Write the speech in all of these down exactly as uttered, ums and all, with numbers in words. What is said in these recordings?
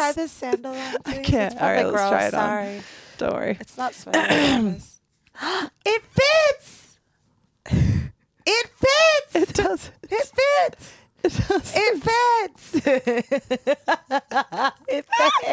try this sandal on, please? I can't. It's All right, gross. let's try it Sorry. on. Don't worry. It's not sweaty. It fits. It fits. It does. It fits. It does. It fits. It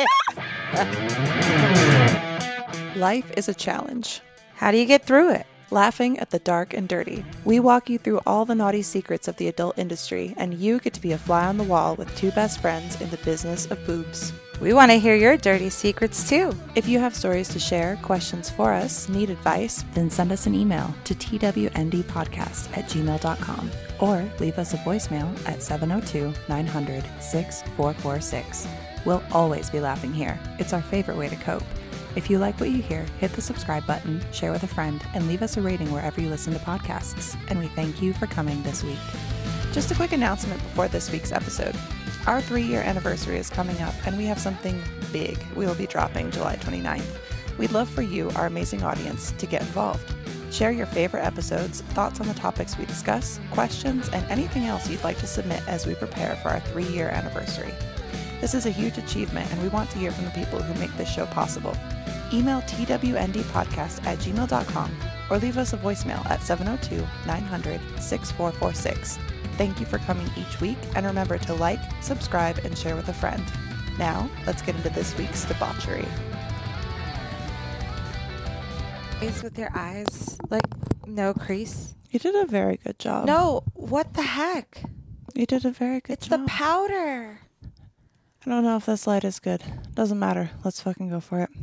fits. Life is a challenge. How do you get through it? Laughing at the dark and dirty. We walk you through all the naughty secrets of the adult industry, and you get to be a fly on the wall with two best friends in the business of boobs. We want to hear your dirty secrets too. If you have stories to share, questions for us, need advice, then send us an email to t w n d podcast at gmail dot com or leave us a voicemail at seven oh two, nine hundred, six four four six. We'll always be laughing here. It's our favorite way to cope. If you like what you hear, hit the subscribe button, share with a friend, and leave us a rating wherever you listen to podcasts. And we thank you for coming this week. Just a quick announcement before this week's episode. Our three-year anniversary is coming up, and we have something big we will be dropping July twenty-ninth. We'd love for you, our amazing audience, to get involved. Share your favorite episodes, thoughts on the topics we discuss, questions, and anything else you'd like to submit as we prepare for our three-year anniversary. This is a huge achievement, and we want to hear from the people who make this show possible. Email t w n d podcast at gmail dot com or leave us a voicemail at seven oh two, nine hundred, six four four six. Thank you for coming each week, and remember to like, subscribe, and share with a friend. Now, let's get into this week's debauchery. With your eyes, like no crease. You did a very good job. No, what the heck? You did a very good It's job. the powder. I don't know if this light is good. Doesn't matter. Let's fucking go for it.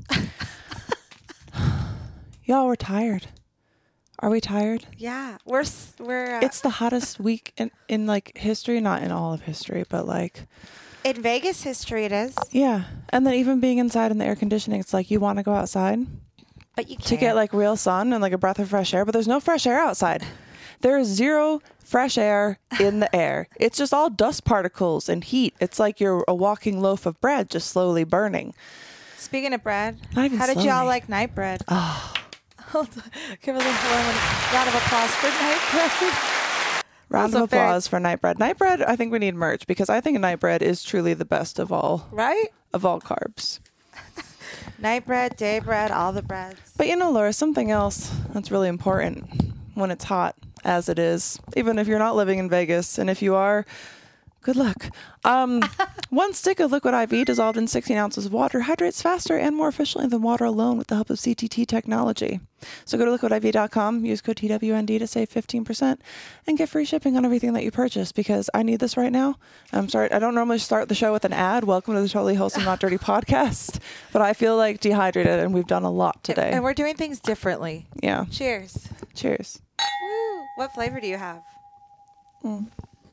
Y'all, we're tired. Are we tired? Yeah, we're s- we're. Uh, It's the hottest week in, in like history, not in all of history, but like in Vegas history. It is, yeah. And then even being inside in the air conditioning, it's like you want to go outside but you can't. to get like real sun and like a breath of fresh air, but there's no fresh air outside. There is zero fresh air in the air. It's just all dust particles and heat. It's like you're a walking loaf of bread just slowly burning. Speaking of bread, Not even how did slowly. y'all like night bread? Oh, Give us a round of applause for night bread. round Also of very- applause for night bread. Night bread, I think we need merch because I think night bread is truly the best of all Right? of all carbs. Night bread, day bread, all the breads. But you know, Laura, something else that's really important when it's hot, as it is, even if you're not living in Vegas, and if you are, good luck. Um, one stick of Liquid I V dissolved in sixteen ounces of water hydrates faster and more efficiently than water alone with the help of C T T technology. So go to liquid I V dot com, use code T W N D to save fifteen percent and get free shipping on everything that you purchase because I need this right now. I'm sorry, I don't normally start the show with an ad. Welcome to the Totally Wholesome Not Dirty podcast, but I feel like dehydrated and we've done a lot today. And we're doing things differently. Yeah. Cheers. Cheers. Woo. What flavor do you have? Mm.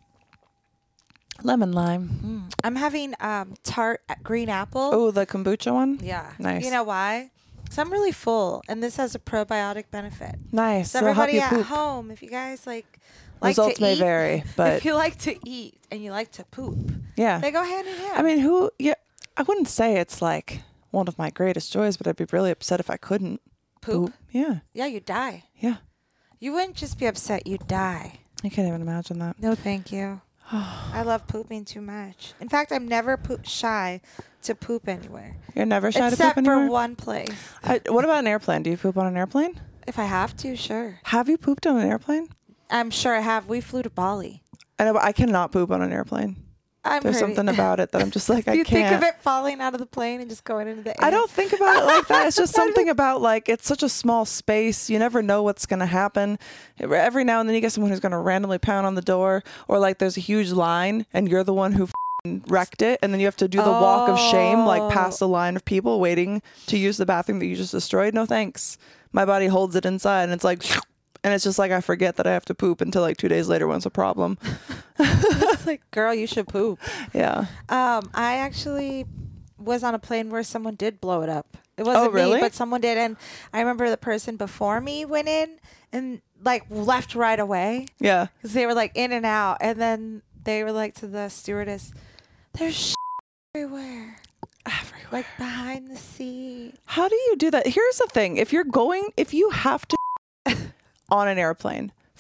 Lemon lime. Mm. I'm having um, tart green apple. Oh, the kombucha one? Yeah. Nice. You know why? Because I'm really full, and this has a probiotic benefit. Nice. So It'll help everybody you at poop. home, if you guys like like Results to may eat, vary, but if you like to eat and you like to poop, yeah. they go hand in hand. I mean, who, yeah, I wouldn't say it's like one of my greatest joys, but I'd be really upset if I couldn't poop. Yeah. Yeah, you die. Yeah. You wouldn't just be upset, you'd die. I can't even imagine that. No, thank you. I love pooping too much. In fact, I'm never poop shy to poop anywhere. You're never shy to Except poop for anywhere? one place. I, what about an airplane? Do you poop on an airplane? If I have to, sure. Have you pooped on an airplane? I'm sure I have. We flew to Bali. I know, but I cannot poop on an airplane. I'm There's pretty- something about it that I'm just like, Do I you can't. think of it falling out of the plane and just going into the air? I don't think about it like that. It's just something about like it's such a small space. You never know what's going to happen. Every now and then you get someone who's going to randomly pound on the door, or like there's a huge line and you're the one who f***ing wrecked it, and then you have to do the walk of shame, like past a line of people waiting to use the bathroom that you just destroyed. No thanks. My body holds it inside, and it's like, and it's just like I forget that I have to poop until like two days later when it's a problem. It's like, girl, you should poop. Yeah. Um, I actually was on a plane where someone did blow it up. It wasn't Oh, really? me, but someone did. And I remember the person before me went in and like left right away Yeah. because they were like in and out. And then they were like to the stewardess, there's shit everywhere. Everywhere. Like behind the seat. How do you do that? Here's the thing. If you're going, if you have to on an airplane,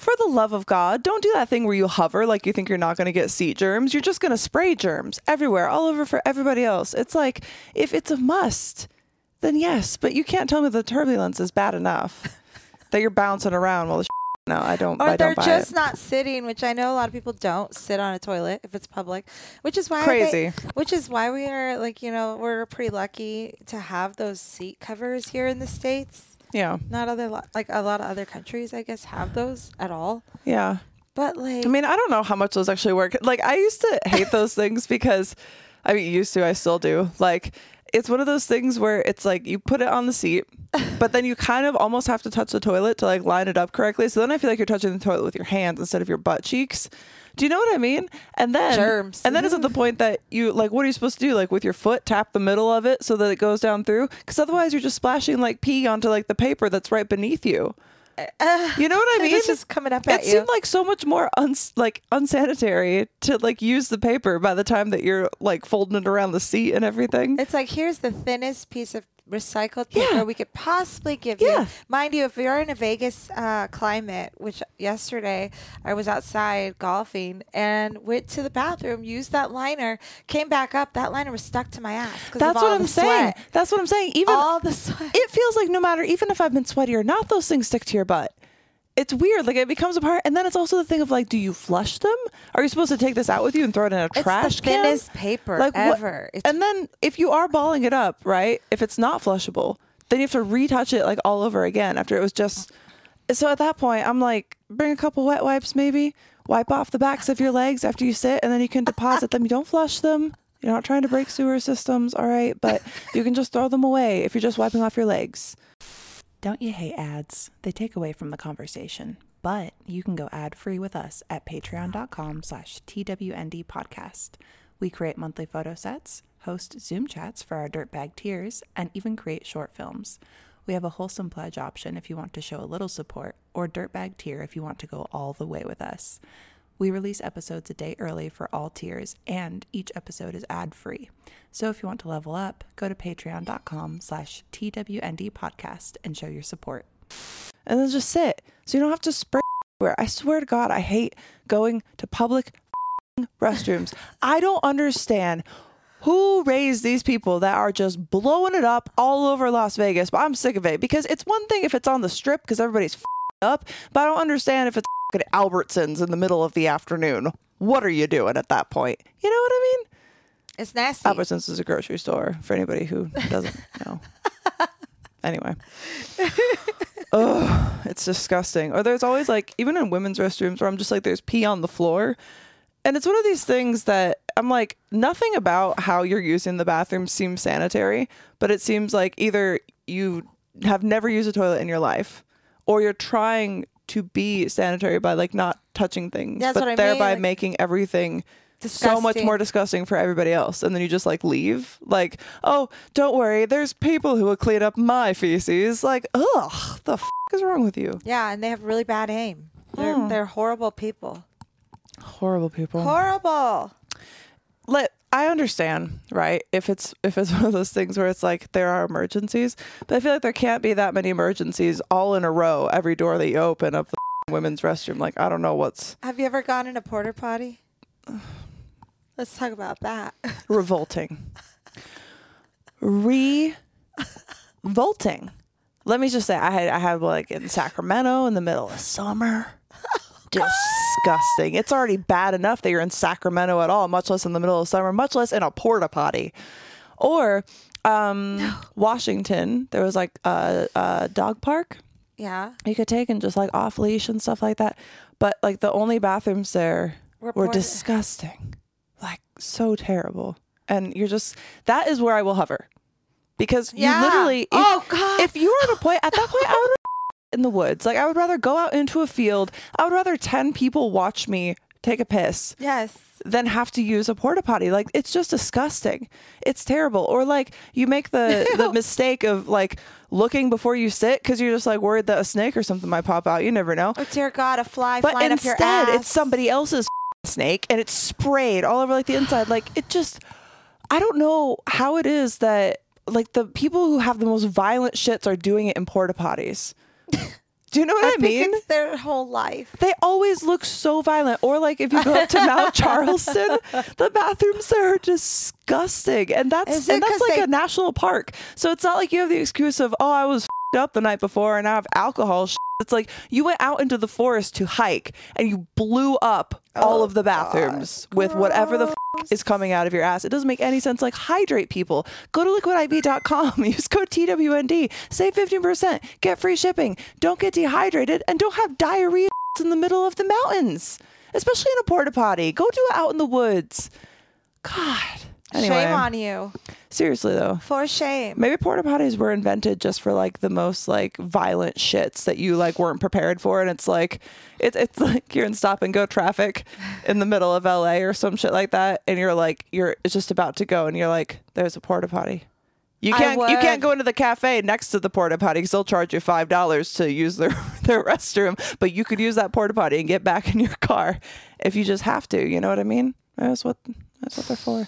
for the love of God, don't do that thing where you hover like you think you're not going to get seat germs. You're just going to spray germs everywhere, all over for everybody else. It's like, if it's a must, then yes, but you can't tell me the turbulence is bad enough that you're bouncing around while the no, I don't. Or I they're don't buy just it. not sitting, which I know a lot of people don't sit on a toilet if it's public, which is why Crazy. They, which is why we are like, you know, we're pretty lucky to have those seat covers here in the States. Yeah. Not other lo- like a lot of other countries, I guess, have those at all. Yeah. But like, I mean, I don't know how much those actually work. Like, I used to hate those things because, I mean, used to, I still do. Like, it's one of those things where it's like you put it on the seat, but then you kind of almost have to touch the toilet to like line it up correctly. So then I feel like you're touching the toilet with your hands instead of your butt cheeks. Do you know what I mean? And then, germs. and then it's at the point that you like, what are you supposed to do? Like with your foot, tap the middle of it so that it goes down through? Because otherwise you're just splashing like pee onto like the paper that's right beneath you. Uh, You know what I mean? It's just coming up at it you. seemed like so much more uns like unsanitary to like use the paper by the time that you're like folding it around the seat and everything. It's like, here's the thinnest piece of recycled paper Yeah. we could possibly give Yeah. you. Mind you, if you're in a Vegas uh, climate, which yesterday I was outside golfing and went to the bathroom, used that liner, came back up, that liner was stuck to my ass. 'Cause That's of all what I'm the saying. sweat. That's what I'm saying. Even All the sweat. it feels like no matter, even if I've been sweaty or not, those things stick to your butt. It's weird. Like it becomes a part. And then it's also the thing of like, do you flush them? Are you supposed to take this out with you and throw it in a It's trash the can? thinnest paper Like, what- ever. It's And then if you are balling it up, right? If it's not flushable, then you have to retouch it like all over again after it was just. So at that point, I'm like, bring a couple wet wipes, maybe wipe off the backs of your legs after you sit, and then you can deposit them. You don't flush them. You're not trying to break sewer systems, all right? But you can just throw them away if you're just wiping off your legs. Don't you hate ads? They take away from the conversation. But you can go ad-free with us at patreon.com slash TWND podcast. We create monthly photo sets, host Zoom chats for our dirtbag tiers, and even create short films. We have a wholesome pledge option if you want to show a little support, or dirtbag tier if you want to go all the way with us. We release episodes a day early for all tiers, and each episode is ad-free. So if you want to level up, go to patreon.com slash TWND podcast and show your support. And then just sit, so you don't have to spray everywhere. I swear to God, I hate going to public restrooms. I don't understand who raised these people that are just blowing it up all over Las Vegas, but I'm sick of it because it's one thing if it's on the strip because everybody's up, but I don't understand if it's at Albertsons in the middle of the afternoon. What are you doing at that point? You know what I mean? It's nasty. Albertsons is a grocery store for anybody who doesn't know. Anyway. Oh, it's disgusting. Or there's always like, even in women's restrooms where I'm just like, there's pee on the floor. And it's one of these things that I'm like, nothing about how you're using the bathroom seems sanitary, but it seems like either you have never used a toilet in your life or you're trying to be sanitary by like not touching things, That's but what I thereby mean, like, making everything disgusting. so much more disgusting for everybody else. And then you just like leave like, oh, don't worry, there's people who will clean up my feces. Like, ugh, the f is wrong with you? Yeah, and they have really bad aim. They're, Oh. they're horrible people. Horrible people. Horrible. Let I understand, right? If it's if it's one of those things where it's like there are emergencies, but I feel like there can't be that many emergencies all in a row every door that you open of the women's restroom. Like, I don't know what's Have you ever gone in a porta potty? Let's talk about that. revolting. Revolting. Let me just say, I had I had like in Sacramento in the middle of summer. Disgusting. It's already bad enough that you're in Sacramento at all, much less in the middle of summer, much less in a porta potty. Or um, no. Washington, there was like a, a dog park Yeah. you could take and just like off leash and stuff like that. But like the only bathrooms there We're were porta- disgusting, like so terrible. And you're just, that is where I will hover. Because Yeah. you literally, if, Oh, God. if you were at a point, at that point, I would in the woods. Like I would rather go out into a field. I would rather ten people watch me take a piss Yes. than have to use a porta potty. Like it's just disgusting. It's terrible. Or like you make the, the mistake of like looking before you sit because you're just like worried that a snake or something might pop out. You never know. Oh, dear God, a fly But flying up your instead, ass. it's somebody else's snake and it's sprayed all over like the inside. Like it just, I don't know how it is that like the people who have the most violent shits are doing it in porta potties. Do you know what I, I think mean? it's their whole life. They always look so violent. Or like if you go up to Mount Charleston, the bathrooms there are disgusting. And that's Is it and that's 'cause like they- a national park. So it's not like you have the excuse of, oh, I was f***ed up the night before and I have alcohol. It's like you went out into the forest to hike and you blew up all Oh, of the bathrooms God. with whatever the f- Gross. is coming out of your ass. It doesn't make any sense. Like, hydrate people. Go to liquid I V dot com. Use code T W N D. Save fifteen percent. Get free shipping. Don't get dehydrated and don't have diarrhea in the middle of the mountains, especially in a porta potty. Go do it out in the woods. God. Anyway, Shame on you. seriously though. For shame. Maybe porta potties were invented just for like the most like violent shits that you like weren't prepared for, and it's like it, it's like you're in stop and go traffic in the middle of L A or some shit like that, and you're like you're it's just about to go, and you're like, there's a porta potty. You I can't you would. can't go into the cafe next to the porta potty because they'll charge you five dollars to use their their restroom, but you could use that porta potty and get back in your car if you just have to. You know what I mean? That's what that's what they're for.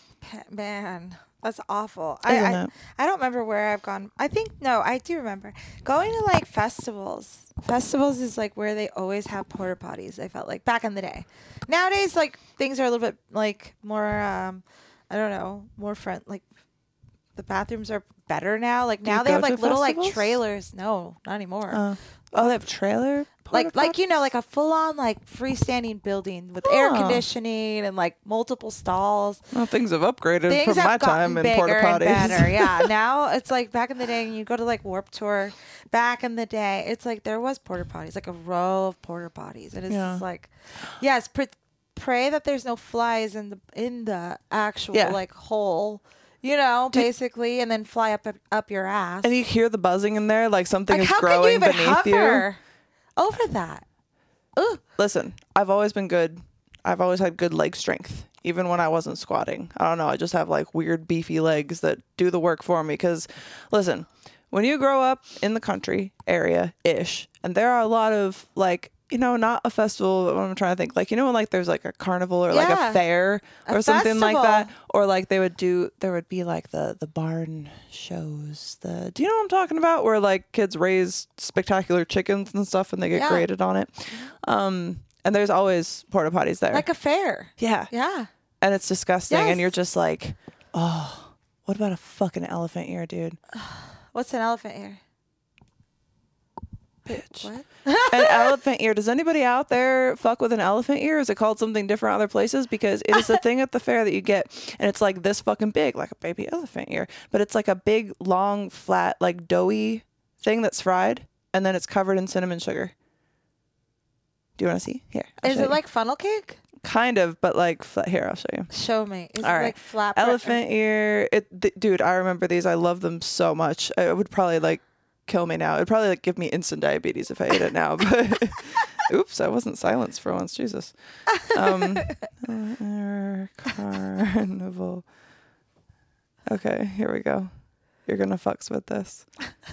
Man, that's awful. Isn't I, I it? I don't remember where I've gone. I think no, I do remember going to like festivals. Festivals is like where they always have porta potties. I felt like back in the day. Nowadays, like things are a little bit like more. Um, I don't know, more front. Like the bathrooms are better now. Like Do now you they go have like to little like festivals? trailers. No, not anymore. Uh, oh, they have trailer. like like you know porta-potties? like a full on like freestanding building with air Oh. conditioning and like multiple stalls. Well, things have upgraded Things from my have gotten time in bigger porta and potties. better. Yeah, now it's like back in the day, and you go to like Warped Tour. Back in the day, it's like there was porta potties, like a row of porta potties, and it's Yeah. just like, yes, pr- pray that there's no flies in the in the actual Yeah. like hole, you know, basically, and then fly up up, up your ass. And you hear the buzzing in there, like something like, is how could growing you even beneath you. hover over that? Ooh. Listen, I've always been good. I've always had good leg strength, even when I wasn't squatting. I don't know. I just have like weird beefy legs that do the work for me. Because, listen, when you grow up in the country area ish, and there are a lot of like, you know, not a festival, but I'm trying to think, like, you know, when like there's like a carnival or like Yeah. a fair A or something like that, festival. or like they would do, there would be like the the barn shows. The do you know what I'm talking about? Where like kids raise spectacular chickens and stuff, and they get Yeah. graded on it. Um, and there's always porta potties there. Like a fair. yeah, Yeah. and it's disgusting, Yes. and you're just like, oh, what about a fucking elephant ear, dude? What's an elephant ear? Bitch. What? An elephant ear. Does anybody out there fuck with an elephant ear? Is it called something different other places? Because it is a thing at the fair that you get, and it's like this fucking big, like a baby elephant ear. But it's like a big, long, flat, like doughy thing that's fried, and then it's covered in cinnamon sugar. Do you want to see? Here. I'll Is show it you. like funnel cake? Kind of, but like flat. Here, I'll show you. Show me. Is All it right. like flat? Elephant ear. It, th- dude, I remember these. I love them so much. It would probably like kill me now. It'd probably like give me instant diabetes if I ate it now. But oops, I wasn't silenced for once. Jesus. Um, uh, carnival. Okay, here we go. You're gonna fucks with this.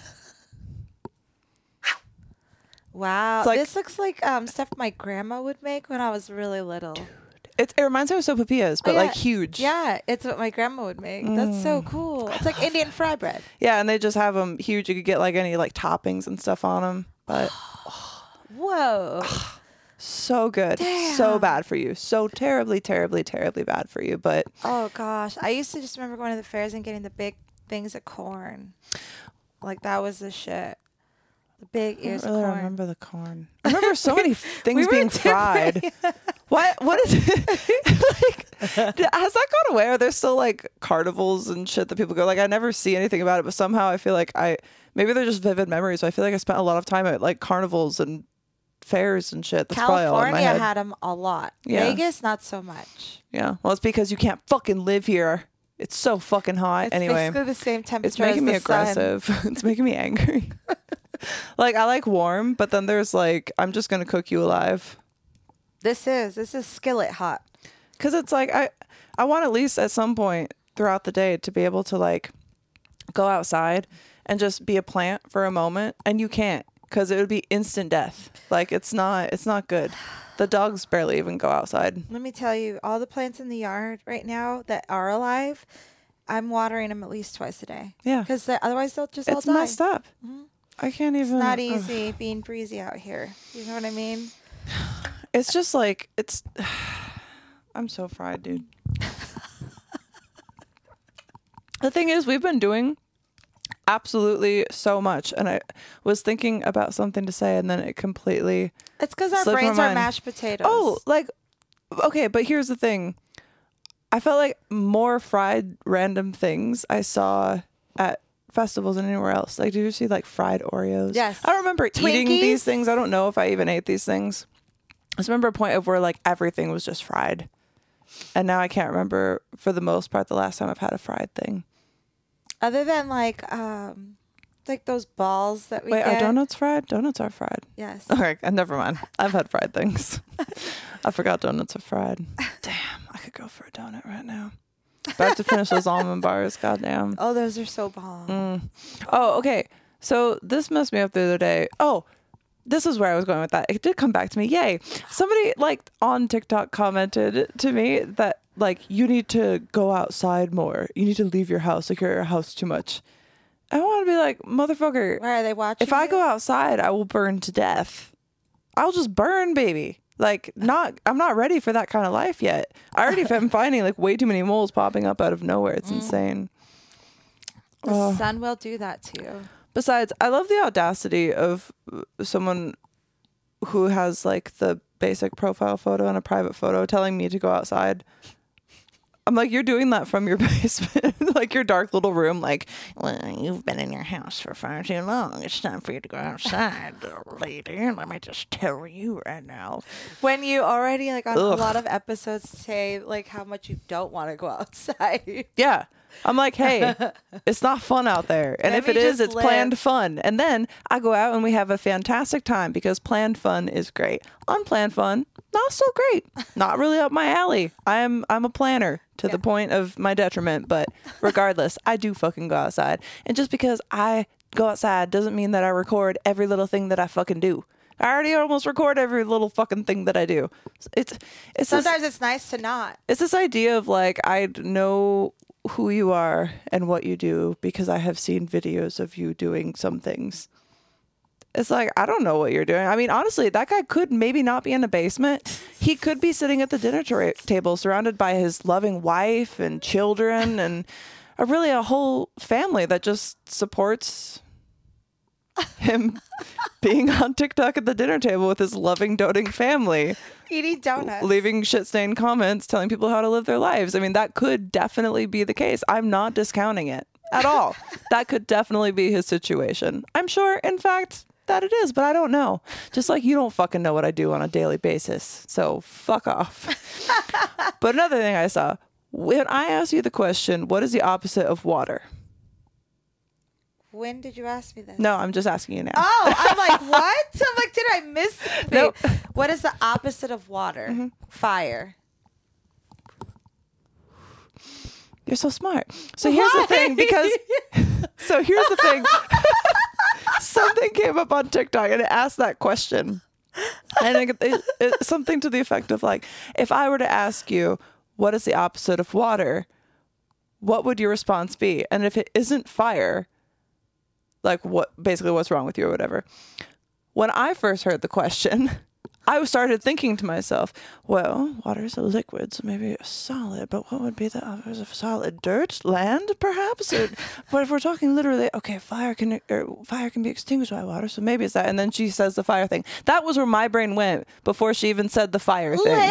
Wow, It's like- this looks like um stuff my grandma would make when I was really little. It, it reminds me of sopapillas, but Oh, yeah. like huge. Yeah, it's what my grandma would make. That's so cool. It's like Indian fry bread. Yeah, and they just have them huge. You could get like any like toppings and stuff on them, but Whoa. so good, so Damn. bad for you, so terribly, terribly, terribly bad for you. But Oh gosh, I used to just remember going to the fairs and getting the big things of corn. Like that was the shit. The big I ears don't of really corn. remember the corn. I remember so many f- things We were being different. fried. What? What is it? like, d- has that gone away? Are there still like carnivals and shit that people go? Like, I never see anything about it, but somehow I feel like I maybe they're just vivid memories. I feel like I spent a lot of time at like carnivals and fairs and shit. That's probably all in my California head. had them a lot. Yeah. Vegas, not so much. Yeah. Well, it's because you can't fucking live here. It's so fucking hot. It's anyway, basically the same temperature. it's making as me the sun. aggressive. It's making me angry. Like, I like warm, but then there's like, I'm just gonna cook you alive. This is this is skillet hot. Because it's like I I want at least at some point throughout the day to be able to like go outside and just be a plant for a moment, and you can't because it would be instant death. Like, it's not it's not good. The dogs barely even go outside. Let me tell you, all the plants in the yard right now that are alive, I'm watering them at least twice a day. Yeah, Because otherwise they'll just all it's die. messed up. I can't even. It's not easy ugh. being breezy out here. You know what I mean? It's just like, it's, I'm so fried, dude. The thing is, we've been doing absolutely so much, and I was thinking about something to say, and then it completely It's because our brains are mashed potatoes. Oh, like, okay, but here's the thing. I felt like more fried random things I saw at festivals than anywhere else. Like, did you see, like, fried Oreos? Yes. I don't remember Twinkies? eating these things. I don't know if I even ate these things. I just remember a point of where, like, everything was just fried. And now I can't remember, for the most part, the last time I've had a fried thing. Other than, like, um, like those balls that we Wait, get. are donuts fried? Donuts are fried. Yes. Okay, never mind. I've had fried things. I forgot donuts are fried. Damn, I could go for a donut right now. But I have to finish those almond bars. Goddamn. Oh, those are so bomb. Mm. Oh, okay. So this messed me up the other day. Oh, this is where I was going with that. It did come back to me. Yay. Somebody like on TikTok commented to me that like you need to go outside more. You need to leave your house. Like you're at your house too much. I want to be like, motherfucker. Why are they watching? If I you? go outside, I will burn to death. I'll just burn, baby. Like not, I'm not ready for that kind of life yet. I already am finding like way too many moles popping up out of nowhere. It's mm. insane. The oh. sun will do that to you. Besides, I love the audacity of someone who has like the basic profile photo and a private photo telling me to go outside. I'm like, you're doing that from your basement, like your dark little room. Like, well, you've been in your house for far too long. It's time for you to go outside, lady. Let me just tell you right now. When you already like on Ugh. a lot of episodes say like how much you don't want to go outside. Yeah. I'm like, hey, it's not fun out there. And Let if it is, it's live. planned fun. And then I go out and we have a fantastic time because planned fun is great. Unplanned fun, not so great. Not really up my alley. I am I'm a planner to yeah. the point of my detriment. But regardless, I do fucking go outside. And just because I go outside doesn't mean that I record every little thing that I fucking do. I already almost record every little fucking thing that I do. It's it's sometimes this, it's nice to not. It's this idea of like I know who you are and what you do because I have seen videos of you doing some things. It's like, I don't know what you're doing. I mean, honestly, that guy could maybe not be in a basement. He could be sitting at the dinner tra- table surrounded by his loving wife and children and a really a whole family that just supports him being on TikTok at the dinner table with his loving, doting family. Eating donuts. Leaving shit-stained comments telling people how to live their lives. I mean, that could definitely be the case. I'm not discounting it at all. That could definitely be his situation. I'm sure, in fact, that it is, but I don't know. Just like you don't fucking know what I do on a daily basis. So fuck off. But another thing I saw, when I asked you the question, what is the opposite of water? When did you ask me this? No, I'm just asking you now. Oh, I'm like, what? I'm like, did I miss something? Nope. What is the opposite of water? Mm-hmm. Fire. You're so smart. So here's Why? the thing, because so here's the thing. Something came up on TikTok and it asked that question. And it, it, it, something to the effect of like, if I were to ask you, what is the opposite of water? What would your response be? And if it isn't fire, like what basically what's wrong with you or whatever. When I first heard the question, I started thinking to myself, well, water is a liquid, so maybe a solid, but what would be the opposite of solid? Dirt? Land, perhaps? Or, but if we're talking literally, okay, fire can or fire can be extinguished by water, so maybe it's that. And then she says the fire thing. That was where my brain went before she even said the fire thing.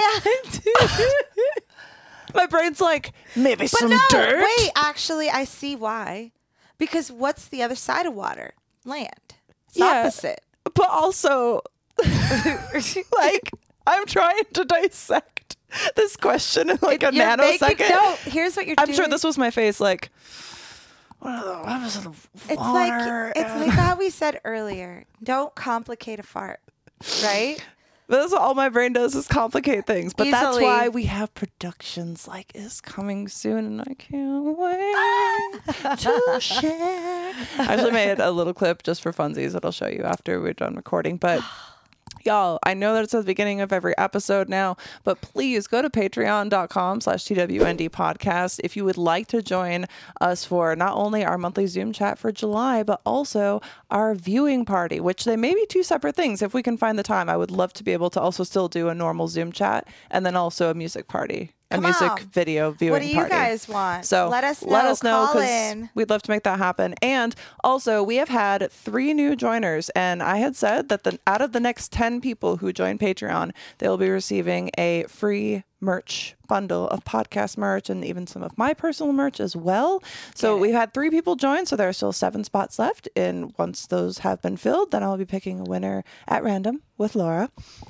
My brain's like, maybe but some no, dirt? Wait, actually, I see why. Because what's the other side of water? Land. It's yeah, opposite. But also, like, I'm trying to dissect this question in like it, a nanosecond. Making, no, here's what you're I'm doing. I'm sure this was my face, like, what are the opposite of water? It's like, it's like how we said earlier, don't complicate a fart, right? But that's what all my brain does is complicate things. But Easily. That's why we have productions like Is Coming Soon, and I can't wait to share. I actually made a little clip just for funsies that I'll show you after we're done recording. But y'all, I know that it's at the beginning of every episode now, but please go to patreon.com slash TWND podcast if you would like to join us for not only our monthly Zoom chat for July, but also our viewing party, which they may be two separate things. If we can find the time, I would love to be able to also still do a normal Zoom chat and then also a music party. A Come music on. video viewing What do you party. guys want? So let us know. Let us know Call in. we'd love to make that happen. And also, we have had three new joiners, and I had said that the out of the next ten people who join Patreon, they will be receiving a free merch bundle of podcast merch and even some of my personal merch as well. So we've had three people join, so there are still seven spots left. And once those have been filled, then I'll be picking a winner at random with Laura.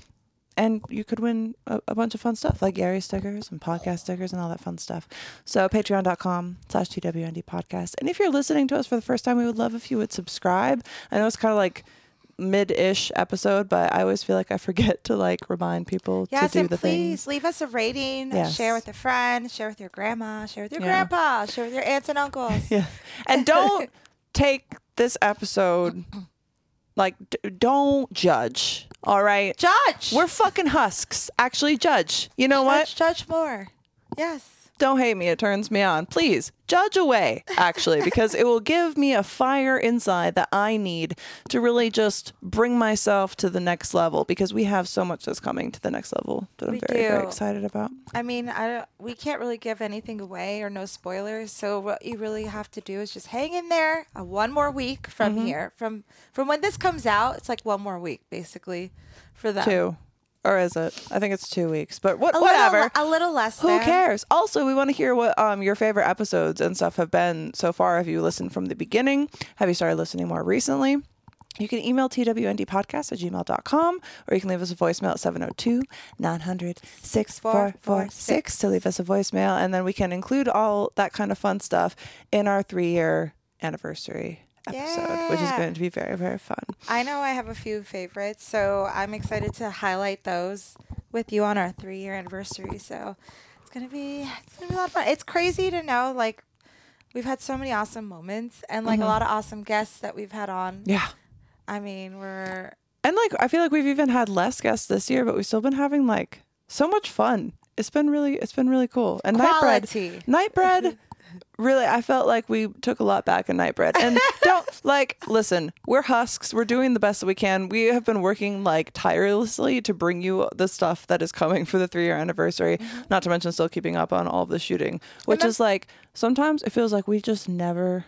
And you could win a, a bunch of fun stuff like Gary stickers and podcast stickers and all that fun stuff. So patreon.com slash TWND podcast. And if you're listening to us for the first time, we would love if you would subscribe. I know it's kind of like mid-ish episode, but I always feel like I forget to like remind people yes, to do and the please things. leave us a rating. Yes. Share with a friend. Share with your grandma. Share with your Yeah. grandpa. Share with your aunts and uncles. Yeah. And don't take this episode, like, d- don't judge. All right. Judge. We're fucking husks. Actually, judge. You know what? Judge, judge more. Yes. Don't hate me. It turns me on. Please judge away, actually, because it will give me a fire inside that I need to really just bring myself to the next level, because we have so much that's coming to the next level that I'm We very, very do. excited about. I mean, I don't, we can't really give anything away or no spoilers. So what you really have to do is just hang in there uh, one more week from Mm-hmm. here. From from when this comes out, it's like one more week basically for them. Two. Or is it? I think it's two weeks, but what, A whatever. Little, a little less. Who than. cares? Also, we want to hear what um your favorite episodes and stuff have been so far. Have you listened from the beginning? Have you started listening more recently? You can email twndpodcast at gmail dot com, or you can leave us a voicemail at seven oh two, nine hundred, six four four six to leave us a voicemail, and then we can include all that kind of fun stuff in our three-year anniversary episode, which is Yeah. going to be very, very fun. I know I have a few favorites, so I'm excited to highlight those with you on our three-year anniversary. So it's gonna be it's gonna be a lot of fun. It's crazy to know, like, we've had so many awesome moments and like Mm-hmm. a lot of awesome guests that we've had on. Yeah. I mean, we're And like, I feel like we've even had less guests this year, but we've still been having like so much fun. It's been really, it's been really cool. And Quality. Nightbread, Nightbread, really, I felt like we took a lot back in Nightbread. And don't like, listen, we're husks. We're doing the best that we can. We have been working like tirelessly to bring you the stuff that is coming for the three year anniversary. Not to mention still keeping up on all of the shooting, which then- is like, sometimes it feels like we just never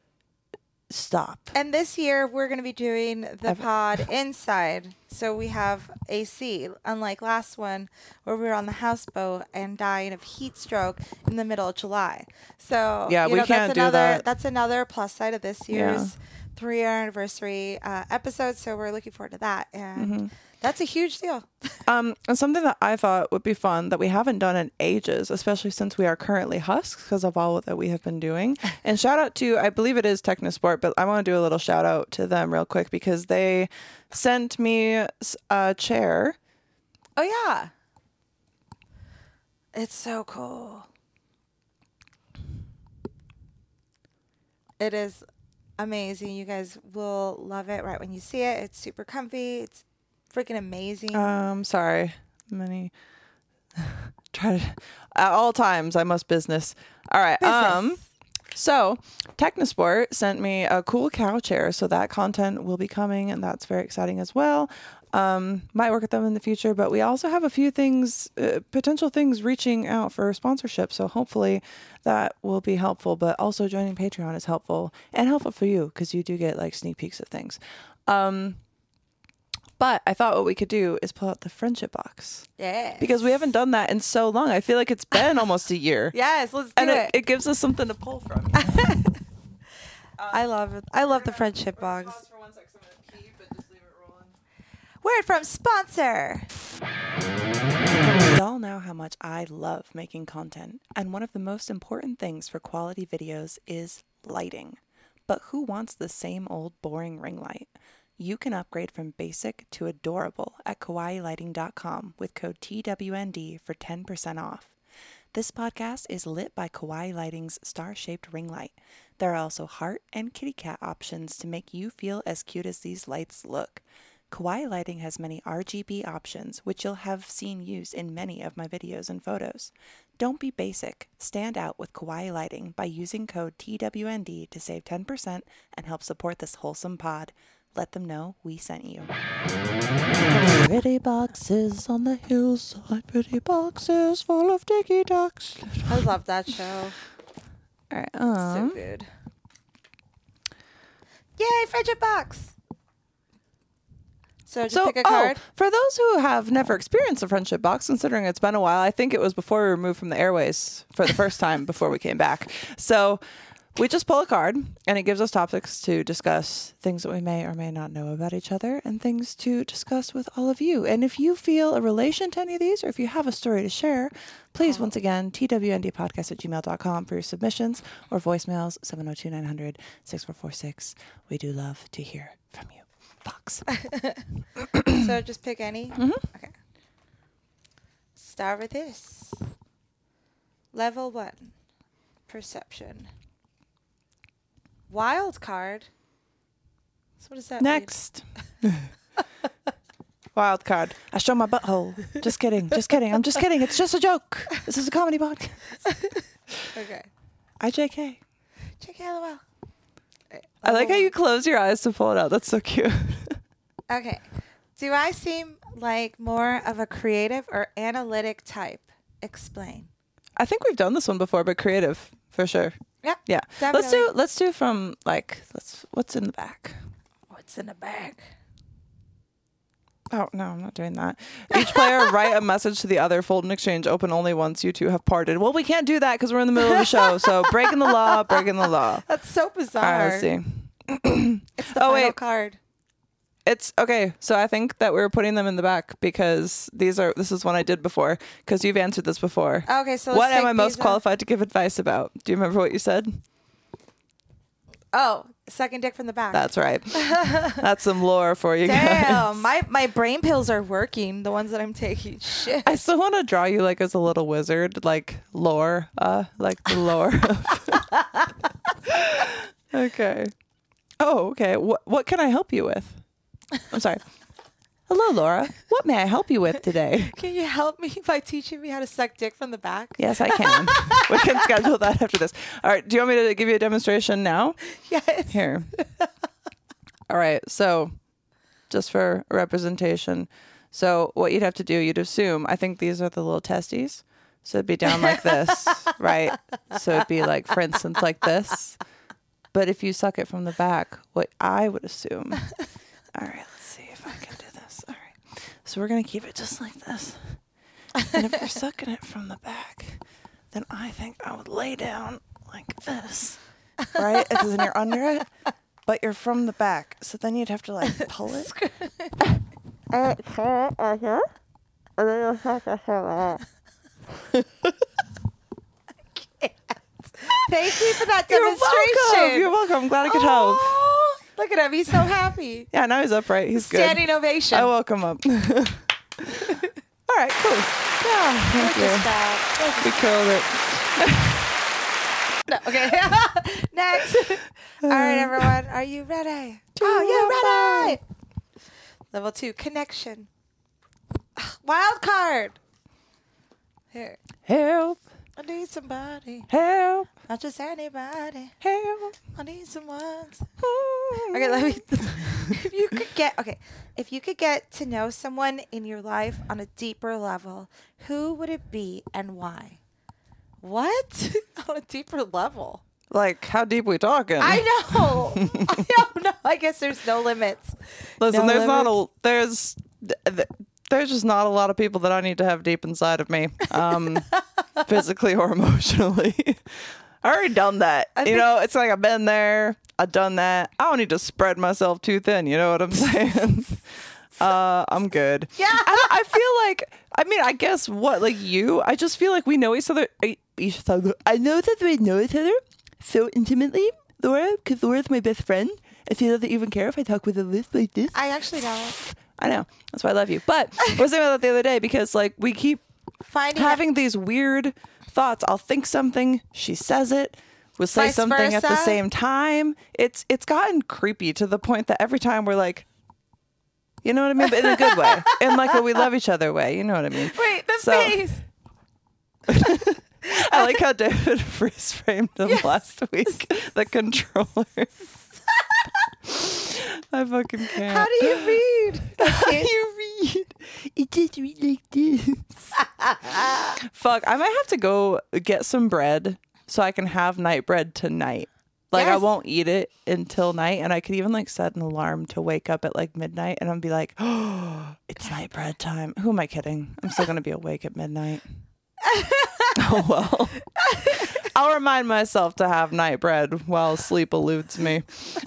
stop. And this year we're going to be doing the I've- pod inside. So we have A C, unlike last one where we were on the houseboat and dying of heat stroke in the middle of July. So Yeah, you we know, can't that's do another, that. That's another plus side of this Yeah. year's three-year anniversary uh, episode. So we're looking forward to that. And Mm-hmm. that's a huge deal. Um, and something that I thought would be fun that we haven't done in ages, especially since we are currently husks because of all that we have been doing. And shout out to, I believe it is Technosport, but I want to do a little shout out to them real quick because they sent me a chair. Oh, yeah. It's so cool. It is amazing. You guys will love it right when you see it. It's super comfy. It's freaking amazing. Um, sorry, many try to at all times I must business. All right. Um. Business. So, Technosport sent me a cool cow chair, so that content will be coming, and that's very exciting as well. Um, might work with them in the future, but we also have a few things, uh, potential things reaching out for sponsorship, so hopefully that will be helpful, but also joining Patreon is helpful, and helpful for you, because you do get, like, sneak peeks of things. Um, but I thought what we could do is pull out the friendship box. Yes. Because we haven't done that in so long. I feel like it's been almost a year. Yes, let's do And it. it, it gives us something to pull from. I love it. I love the friendship box. For one second, I'm gonna pee, but just leave it rolling. Word from sponsor. Y'all know how much I love making content, and one of the most important things for quality videos is lighting. But who wants the same old boring ring light? You can upgrade from basic to adorable at kawaii lighting dot com with code T W N D for ten percent off. This podcast is lit by Kawaii Lighting's star-shaped ring light. There are also heart and kitty cat options to make you feel as cute as these lights look. Kawaii Lighting has many R G B options, which you'll have seen used in many of my videos and photos. Don't be basic. Stand out with Kawaii Lighting by using code T W N D to save ten percent and help support this wholesome pod. Let them know we sent you. Pretty boxes on the hillside, pretty boxes full of dicky ducks. I love that show. All right, um, So good. Yay, friendship box. So just so, pick a card. Oh, for those who have never experienced a friendship box, considering it's been a while, I think it was before we were moved from the airways for the first time before we came back. So we just pull a card, and it gives us topics to discuss things that we may or may not know about each other and things to discuss with all of you. And if you feel a relation to any of these, or if you have a story to share, please, oh. once again, T W N D podcast at gmail dot com for your submissions or voicemails, seven oh two, nine hundred, six four four six. We do love to hear from you. Box. So just pick any? Mm-hmm. Okay. Start with this. Level one. Perception. Wild card. So what does that Next. Wild card. I show my butthole. Just kidding. Just kidding. I'm just kidding. It's just a joke. This is a comedy podcast. Okay. I J K. J K L O L. I like how you close your eyes to pull it out. That's so cute. Okay. Do I seem like more of a creative or analytic type? Explain. I think we've done this one before, but creative for sure. Yep. Yeah. Definitely. Let's do let's do from like let's what's in the back. What's in the bag? Oh no, I'm not doing that. Each player write a message to the other, fold and exchange, open only once you two have parted. Well, we can't do that because we're in the middle of the show. So breaking the law, breaking the law. That's so bizarre. All right, let's see. It's the oh, final wait. card. It's okay. So I think that we're putting them in the back because these are this is one I did before because you've answered this before. Okay, so let's what am take I most these qualified to give advice about? Do you remember what you said? Oh, second dick from the back. That's right. That's some lore for you Damn, guys. my my brain pills are working. The ones that I'm taking. Shit. I still want to draw you like as a little wizard, like lore, uh, like the lore. Okay. Oh, okay. What what can I help you with? I'm sorry. Hello, Laura. What may I help you with today? Can you help me by teaching me how to suck dick from the back? Yes, I can. We can schedule that after this. All right. Do you want me to give you a demonstration now? Yes. Here. All right. So just for representation. So what you'd have to do, you'd assume, I think these are the little testes. So it'd be down like this, right? So it'd be like, for instance, like this. But if you suck it from the back, what I would assume. All right. Let's see if I can do this. All right. So we're going to keep it just like this. And if you're sucking it from the back, then I think I would lay down like this, right? Because then you're under it, but you're from the back. So then you'd have to like pull it. Thank you for that You're demonstration. welcome. You're welcome. I'm glad I could help. Oh, look at him. He's so happy. Yeah, now he's upright. He's good. Standing ovation. I woke him up. All right, cool. Yeah, thank you. We killed it. No, okay. Next. All right, everyone. Are you ready? Oh, you're ready. Level two, connection. Wild card. Here. Help. I need somebody. Help. Not just anybody. Help. I need someone. Okay, let me. If you could get okay, if you could get to know someone in your life on a deeper level, who would it be and why? What? On a deeper level? Like, how deep we talking? I know. I don't know. I guess there's no limits. Listen, No there's not limits. a there's th- there's just not a lot of people that I need to have deep inside of me, um, physically or emotionally. I already done that. I you think- know, it's like I've been there. I've done that. I don't need to spread myself too thin. You know what I'm saying? uh, I'm good. Yeah. I, I feel like. I mean, I guess what like you. I just feel like we know each other. Each other. I know that we know each other so intimately, Laura, because Laura's my best friend. And she doesn't even care if I talk with a list like this. I actually don't. I know. That's why I love you. But I was thinking about that the other day because, like, we keep Finding having these weird thoughts. I'll think something, she says it, we'll say Vice something at the versa. same time. It's it's gotten creepy to the point that every time we're like, You know what I mean? But in a good way. In like a we love each other way. You know what I mean? Wait, the So- face. I like how David freeze framed him Yes. last week. The controller. I fucking can't. How do you read? How do you read? It just read like this. Fuck, I might have to go get some bread so I can have night bread tonight. Like, I Yes. won't eat it until night, and I could even, like, set an alarm to wake up at, like, midnight, and I'll be like, oh, it's night bread time. Who am I kidding? I'm still going to be awake at midnight. Oh, well. I'll remind myself to have night bread while sleep eludes me.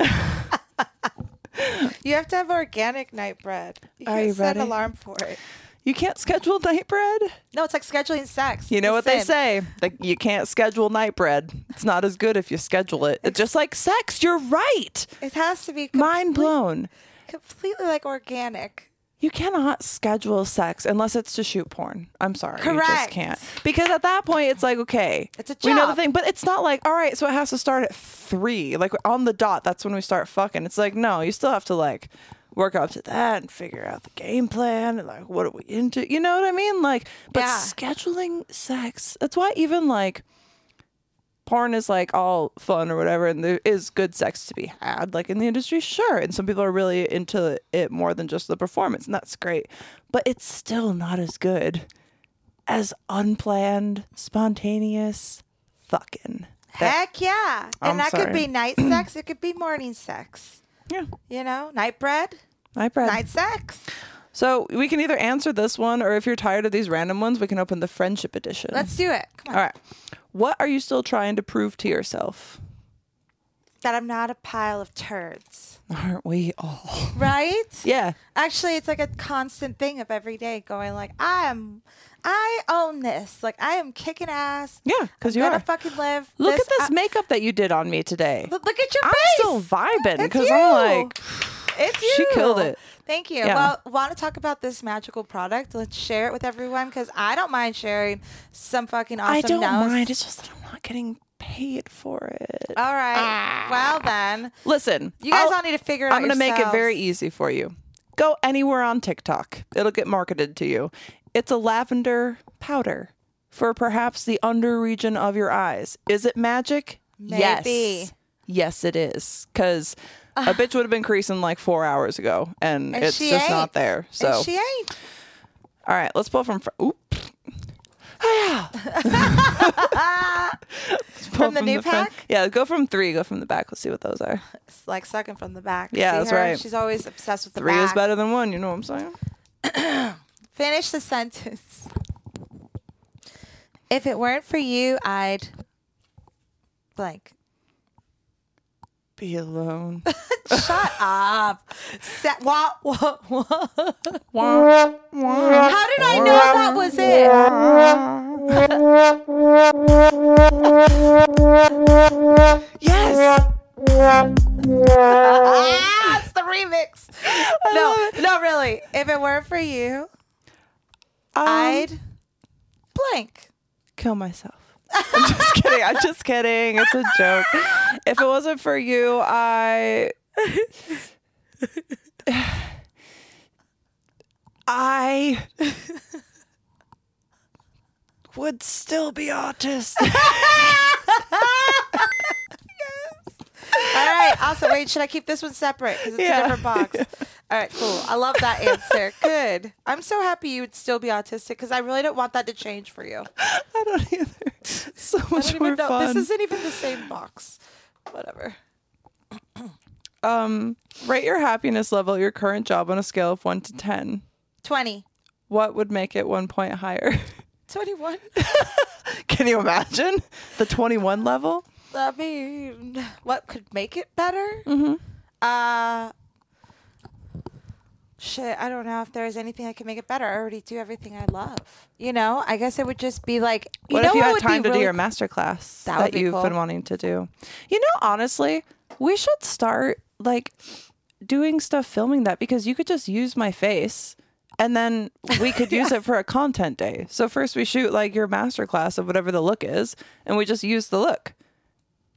You have to have organic night bread. You Are can't you set an ready? alarm for it. You can't schedule night bread? No, it's like scheduling sex. You know It's what a they sin. say? Like, you can't schedule night bread. It's not as good if you schedule it. It's just like sex. You're right. It has to be Mind complete- blown. completely like organic. You cannot schedule sex unless it's to shoot porn. I'm sorry. You just Correct. can't. Because at that point, it's like, okay. It's a We know the job. thing. But it's not like, all right, so it has to start at three. Like, on the dot, that's when we start fucking. It's like, no, you still have to, like, work up to that and figure out the game plan and, like, what are we into? You know what I mean? Like, but Yeah. scheduling sex, that's why even, like, porn is like all fun or whatever, and there is good sex to be had, like in the industry, sure. And some people are really into it more than just the performance, and that's great. But it's still not as good as unplanned, spontaneous fucking. That- Heck yeah. I'm And that could sorry. be night sex. It could be morning sex. yeah, You know, night bread, night bread. night sex. So we can either answer this one, or if you're tired of these random ones, we can open the friendship edition. Let's do it. Come on. All right. What are you still trying to prove to yourself? That I'm not a pile of turds. Aren't we all? Right? Yeah. Actually, it's like a constant thing of every day going like, I am, I own this. Like, I am kicking ass. Yeah, because I'm you gonna are. fucking live. Look at this I- makeup that you did on me today. look look at your I'm face. still vibing It's because you. I'm like, It's you. she killed it. Thank you. Yeah. Well, want to talk about this magical product? Let's share it with everyone because I don't mind sharing some fucking awesome I don't nose. mind. It's just that I'm not getting paid for it. All right. Well, then. Listen, You guys I'll- all need to figure it out I'm going to make it yourselves. very easy for you. Go anywhere on TikTok. It'll get marketed to you. It's a lavender powder for perhaps the under region of your eyes. Is it magic? Maybe. Yes. Yes, it is. Because a bitch would have been creasing like four hours ago, and, And it's she just ain't. not there. So, And she ain't. all right, let's pull from. Fr- Oop. Ah, Let's pull From the new front. pack? Yeah, go from three. Go from the back. Let's see what those are. It's like sucking from the back. Yeah, See that's her? right. She's always obsessed with the Three back. is better than one. You know what I'm saying? Finish the sentence. If it weren't for you, I'd blank. Be alone. Shut up. Sa- wah, wah, wah. Wah, wah. How did I know that was it? Yes. Ah, it's the remix. No, no, really. If it weren't for you, Um, I'd blank. kill myself. I'm just kidding. I'm just kidding. It's a joke. If it wasn't for you, I. I would still be autistic. All right, awesome. Wait, should I keep this one separate? Because it's Yeah. a different box. All right, cool. I love that answer. Good. I'm so happy you would still be autistic because I really don't want that to change for you. I don't either. It's so I much don't more even know. fun. This isn't even the same box. Whatever. um, rate your happiness level at your current job on a scale of one to ten. twenty. What would make it one point higher? twenty-one. Can you imagine the twenty-one level? I mean, what could make it better? Mm-hmm. Uh, shit, I don't know if there's anything I can make it better. I already do everything I love. You know, I guess it would just be like, you What know if you what had would be time to really do your master class That that, would be you've cool. been wanting to do? You know, honestly, we should start like doing stuff filming that, because you could just use my face and then we could use it for a content day. So first we shoot like your master class of whatever the look is, and we just use the look.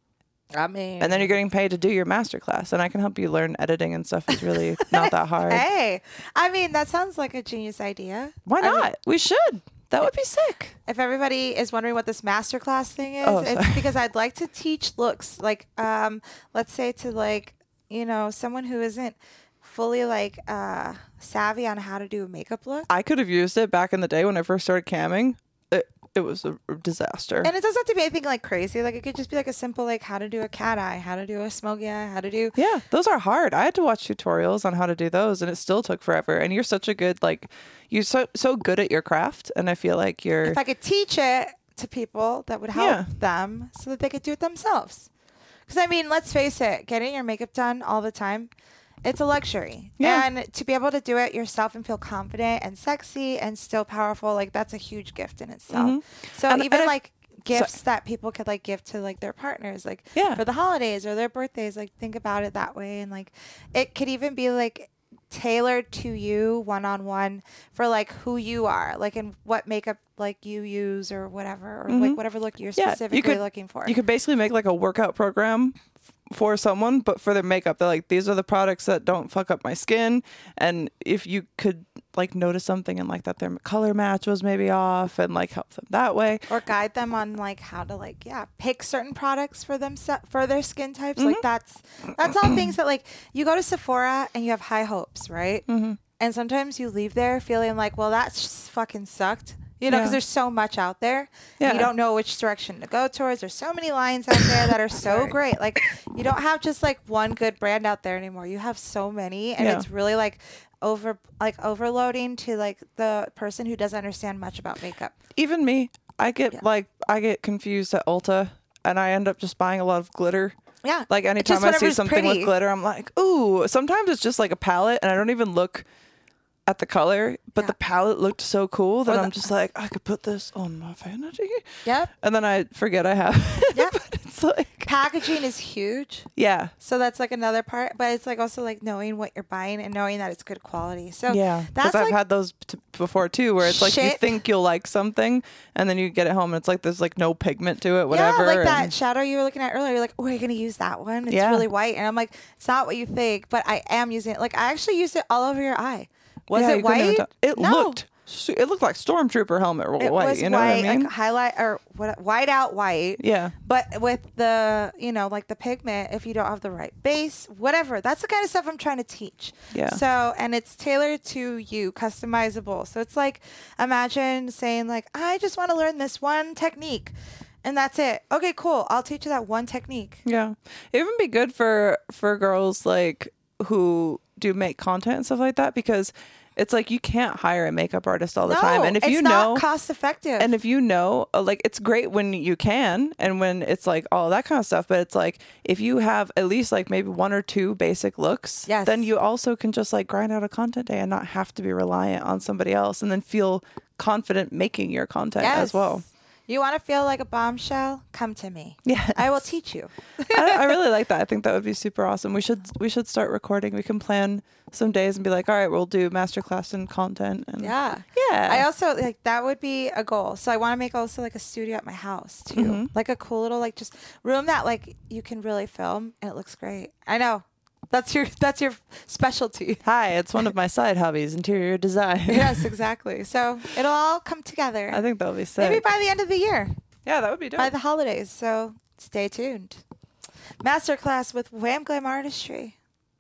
I mean, And then you're getting paid to do your masterclass, and I can help you learn editing and stuff. It's really not that hard. Hey, I mean, that sounds like a genius idea. Why I not? mean, We should. That would be sick. if everybody is wondering what this masterclass thing is, Oh, it's sorry. because I'd like to teach looks. Like, um, let's say to like, you know, someone who isn't fully like uh, savvy on how to do a makeup look. I could have used it back in the day when I first started camming. It, it was a disaster. And it doesn't have to be anything like crazy. Like it could just be like a simple like how to do a cat eye, how to do a smoky eye, how to do. Yeah, those are hard. I had to watch tutorials on how to do those, and it still took forever. And you're such a good, like, you're so so good at your craft, and I feel like you're. If I could teach it to people, that would help Yeah. them so that they could do it themselves. Because I mean, let's face it, getting your makeup done all the time, it's a luxury. Yeah. And to be able to do it yourself and feel confident and sexy and still powerful, like that's a huge gift in itself. Mhm. So And- even and I- like gifts that people could like give to like their partners, like Yeah. for the holidays or their birthdays, like think about it that way. And like it could even be like tailored to you one on one for like who you are, like and what makeup like you use or whatever, or like Mhm. whatever look you're Yeah, you specifically could- looking for. You could basically make like a workout program f- for someone, but for their makeup. They're like, these are the products that don't fuck up my skin. And if you could like notice something and like that their color match was maybe off and like help them that way. or guide them on like how to like yeah pick certain products for them for their skin types. Mm-hmm. Like that's that's all things that like you go to Sephora and you have high hopes, right? Mm-hmm. And sometimes you leave there feeling like, well, that just fucking sucked. You know, because Yeah. there's so much out there. Yeah. You don't know which direction to go towards. There's so many lines out there that are so Sorry. great. Like, you don't have just like one good brand out there anymore. You have so many, and Yeah. it's really like over like overloading to like the person who doesn't understand much about makeup. Even me, I get Yeah. like, I get confused at Ulta and I end up just buying a lot of glitter. Yeah. Like anytime Just I see whatever's something pretty. with glitter, I'm like, ooh. Sometimes it's just like a palette, and I don't even look at the color, but Yeah. the palette looked so cool that Or the- I'm just like, I could put this on my vanity, Yep. and then I forget I have it. Yeah. But it's like, Packaging is huge. yeah, So that's like another part, but it's like also like knowing what you're buying and knowing that it's good quality. So yeah. that's Because I've like had those t- before too, where it's like you Shit. think you'll like something, and then you get it home, and it's like there's like no pigment to it, whatever. Yeah, like that and- shadow you were looking at earlier. You're like, oh, you're gonna use that one. It's Yeah. really white, and I'm like, it's not what you think, but I am using it. Like I actually used it all over your eye. Was Yeah, it you couldn't even white? tell. It No. looked. su- It looked like Stormtrooper helmet or It white. was You know white, what I mean? like highlight or what? White out white. Yeah. But with the, you know, like the pigment, if you don't have the right base, whatever, that's the kind of stuff I'm trying to teach. Yeah. So, and it's tailored to you, customizable. So it's like, imagine saying like, I just want to learn this one technique, and that's it. Okay, cool. I'll teach you that one technique. Yeah. It would be good for for girls like who do make content and stuff like that, because it's like you can't hire a makeup artist all the time. And if it's you not know cost effective. and if you know uh, like it's great when you can and when it's like all that kind of stuff, but it's like if you have at least like maybe one or two basic looks, Yes. then you also can just like grind out a content day and not have to be reliant on somebody else, and then feel confident making your content as well. You want to feel like a bombshell? Come to me. Yeah. I will teach you. I, I really like that. I think that would be super awesome. We should we should start recording. We can plan some days and be like, all right, we'll do masterclass and content. And Yeah. yeah. I also like that would be a goal. So I want to make also like a studio at my house too. Mhm. Like a cool little like just room that like you can really film and it looks great. I know. That's your that's your specialty. Hi, it's one of my side hobbies, interior design. Yes, exactly. So it'll all come together. I think that'll be sick. Maybe by the end of the year. yeah, that would be dope. By the holidays. So stay tuned. Masterclass with Wham Glam Artistry.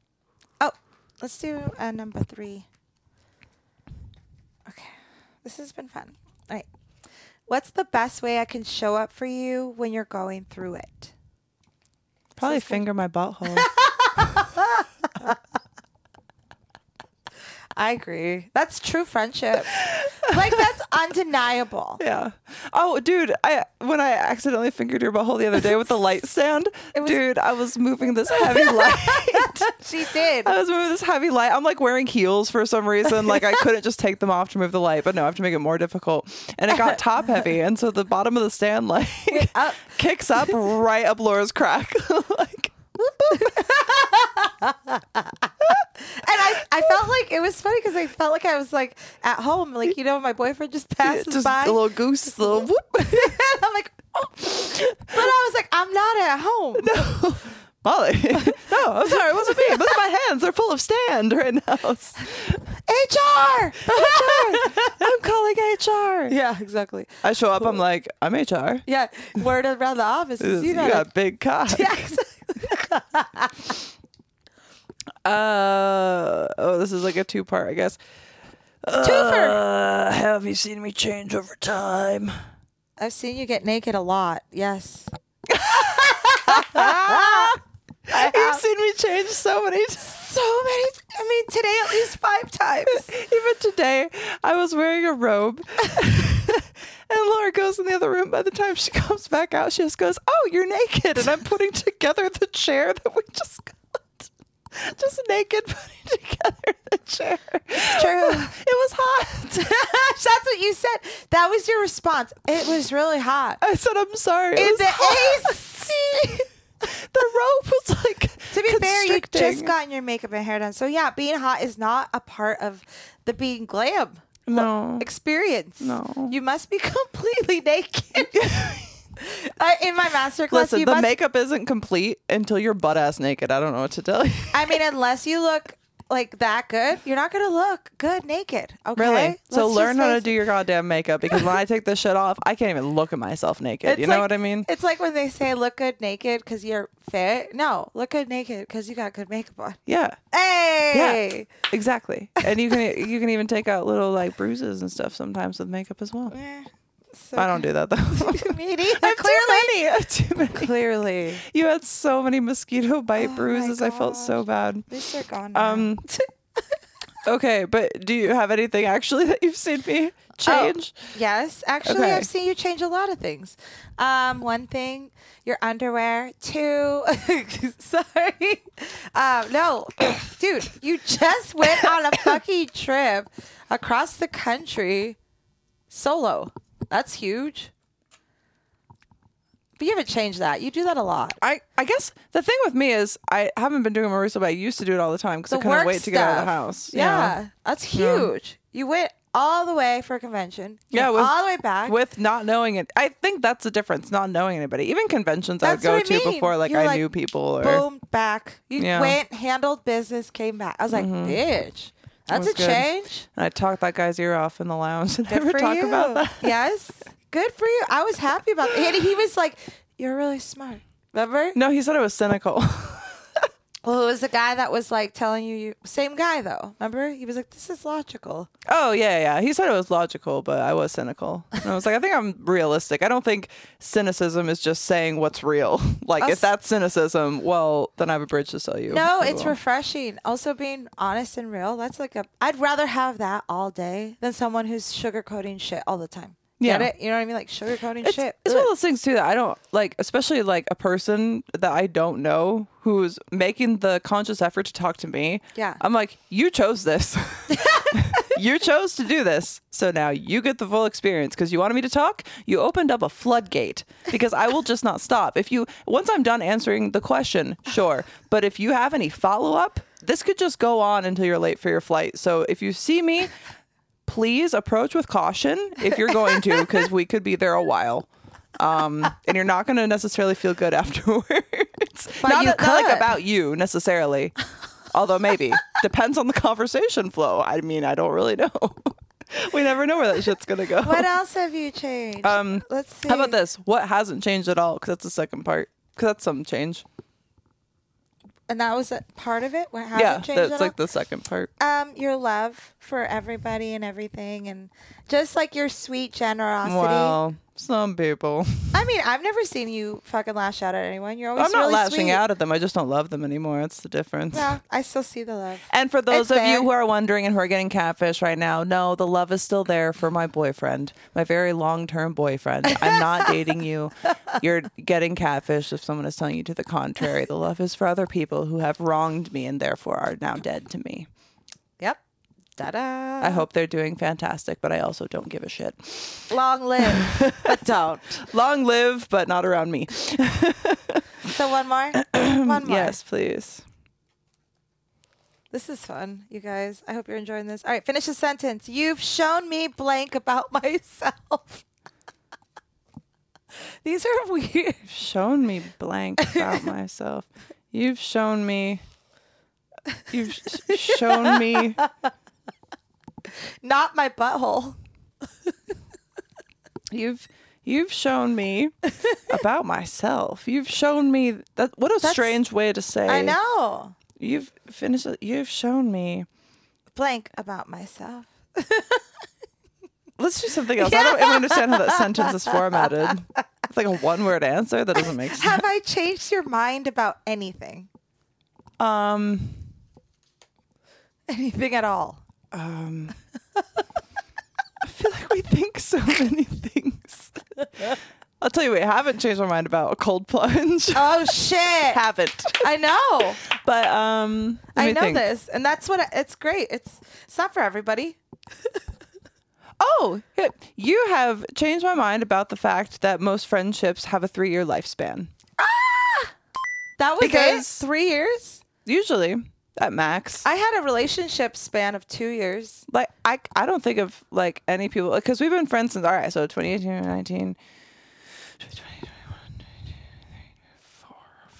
Oh, let's do uh, number three. Okay. This has been fun. All right. What's the best way I can show up for you when you're going through it? Probably this is good. finger my butthole. I agree. That's true friendship. Like, that's undeniable. Yeah. Oh, dude, I when I accidentally fingered your butthole the other day with the light stand, It was- dude, I was moving this heavy light. She did. I was moving this heavy light. I'm like wearing heels for some reason. Like I couldn't just take them off to move the light, but no, I have to make it more difficult. And it got top heavy, and so the bottom of the stand like up. kicks up right up Laura's crack. Like, And I, I felt like it was funny because I felt like I was like at home, like, you know, my boyfriend just passes just by. a little goose, a little whoop. I'm like, oh. But I was like, I'm not at home. No. Molly. No, I'm sorry. It wasn't me. Look at my hands. They're full of stand right now. H R. H R. I'm calling H R. Yeah, exactly. I show up. I'm like, I'm H R. Yeah. Word around the office is You, you, got gotta, a big cock. Yeah, exactly. Uh, oh, this is like a two part, I guess. Twofer. Uh, have you seen me change over time? I've seen you get naked a lot. Yes. You've seen me change so many times. So many. T- I mean, today at least five times. Even today, I was wearing a robe. And Laura goes in the other room. By the time she comes back out, she just goes, "Oh, you're naked." And I'm putting together the chair that we just got. Just naked, putting together the chair. It's true. It was hot. That's what you said. That was your response. It was really hot. I said, "I'm sorry." It In was the hot. A C. The robe was like To be fair, you just constricting. gotten your makeup and hair done. So yeah, being hot is not a part of the being glam No. experience. No. You must be completely naked. I, in my master class, Listen, you the must, makeup isn't complete until you're butt ass naked. I don't know what to tell you. I mean, unless you look like that good, you're not gonna look good naked. Okay. Really? So Let's learn just how to face do it. your goddamn makeup, because when I take this shit off, I can't even look at myself naked. It's You know like- what I mean? It's like when they say look good naked because you're fit. No, look good naked because you got good makeup on. Yeah. Hey. Exactly. And you can you can even take out little like bruises and stuff sometimes with makeup as well. Eh, so I don't do that though. Me neither. I have Clearly. too many. I have too many. Clearly. You had so many mosquito bite Oh my bruises. I felt so bad. At least they're gone now. Um. Okay, but do you have anything actually that you've seen me change? Oh, yes. Actually, Okay. I've seen you change a lot of things. Um, one thing, your underwear. Two, sorry. Um, no, dude, you just went on a fucking trip across the country solo. That's huge. But you haven't changed that. You do that a lot. I, I guess the thing with me is I haven't been doing Marisa, but I used to do it all the time because I The couldn't work wait to get out of the stuff. house. Yeah, that's Yeah. huge. You went all the way for a convention. You Yeah, went with- all the way back. With not knowing it. I think that's the difference, not knowing anybody. Even conventions I would That's go what I to mean. before like You're I like, knew people or boom, back. You Yeah. went, handled business, came back. I was like, bitch, that's a was good. change. and I talked that guy's ear off in the lounge and Good never for talk you. about that. Yes, good for you. I was happy about it. And he was like, you're really smart. Remember? No, he said I was cynical. Well, it was the guy that was like telling you, you, same guy though. Remember? He was like, this is logical. Oh, yeah, yeah. He said it was logical, but I was cynical. And I was like, I think I'm realistic. I don't think cynicism is just saying what's real. Like, Us- if that's cynicism, well, then I have a bridge to sell you. No, as it's well. refreshing. Also being honest and real. That's like a, I'd rather have that all day than someone who's sugarcoating shit all the time. Yeah. Get it? You know what I mean? Like sugarcoating It's, shit. it's Ugh. one of those things too that I don't like, especially like a person that I don't know who's making the conscious effort to talk to me. Yeah. I'm like, you chose this. You chose to do this. So now you get the full experience because you wanted me to talk. You opened up a floodgate because I will just not stop. If you, once I'm done answering the question, sure. But if you have any follow up, this could just go on until you're late for your flight. So if you see me, please approach with caution if you're going to, because we could be there a while. Um, and you're not going to necessarily feel good afterwards. But not, you not like could. about you necessarily. Although maybe. Depends on the conversation flow. I mean, I don't really know. We never know where that shit's going to go. What else have you changed? Um, Let's see. How about this? What hasn't changed at all? Because that's the second part. Because that's some change. And that was a part of it? What hasn't Yeah, changed that's at like all? the second part. Um, your love for everybody and everything, and just like your sweet generosity. Well, some people. I mean, I've never seen you fucking lash out at anyone. You're always I'm not really lashing sweet. out at them. I just don't love them anymore. That's the difference. No, I still see the love. And for those It's of there. you who are wondering and who are getting catfish right now, no, the love is still there for my boyfriend, my very long-term boyfriend. I'm not dating you. You're getting catfish if someone is telling you to the contrary. The love is for other people who have wronged me and therefore are now dead to me. Yep. Ta-da. I hope they're doing fantastic, but I also don't give a shit. Long live, but don't. Long live, but not around me. So one more. One more. Yes, please. This is fun, you guys. I hope you're enjoying this. All right, finish the sentence. You've shown me blank about myself. These are weird. You've shown me blank about myself. You've shown me. You've sh- shown me. Not my butthole. You've you've shown me about myself. You've shown me that. What a That's, strange way to say. I know. You've finished. it. You've shown me Blank about myself. Let's do something else. I don't even understand how that sentence is formatted. It's like a one-word answer that doesn't make sense. Have I changed your mind about anything? Um, anything at all? Um, I feel like we think so many things. I'll tell you, we haven't changed our mind about a cold plunge. Oh shit! Haven't. I know. But um, let I me know think. this, and that's what I, it's great. It's it's not for everybody. Oh, yeah, you have changed my mind about the fact that most friendships have a three-year lifespan. That was Because- it. Three years. Usually, at max. I had a relationship span of two years. like I, I don't think of like any people because we've been friends since all right. So twenty eighteen, nineteen, twenty, twenty-one, twenty-two, twenty-four.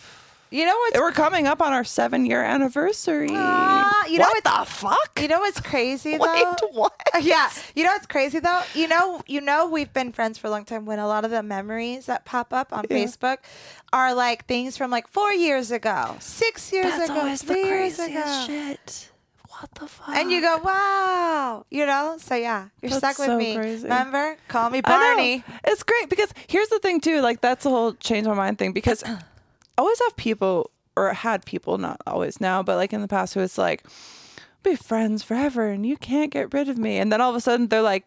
You know what's We're coming up on our seven-year anniversary. Ah, you know what what's- the fuck? you know what's crazy though? Wait, what? Yeah, you know what's crazy though? You know, you know, we've been friends for a long time. When a lot of the memories that pop up on Yeah. Facebook are like things from like four years ago, six years That's ago, always the three years craziest ago, shit. What the fuck? and you go, wow, you know. So yeah, you're That's stuck with so me. crazy. Remember? Call me I know. Barney. It's great because here's the thing too. Like that's the whole change my mind thing because I always have people or had people, not always now, but like in the past who it's like, be friends forever and you can't get rid of me. And then all of a sudden they're like,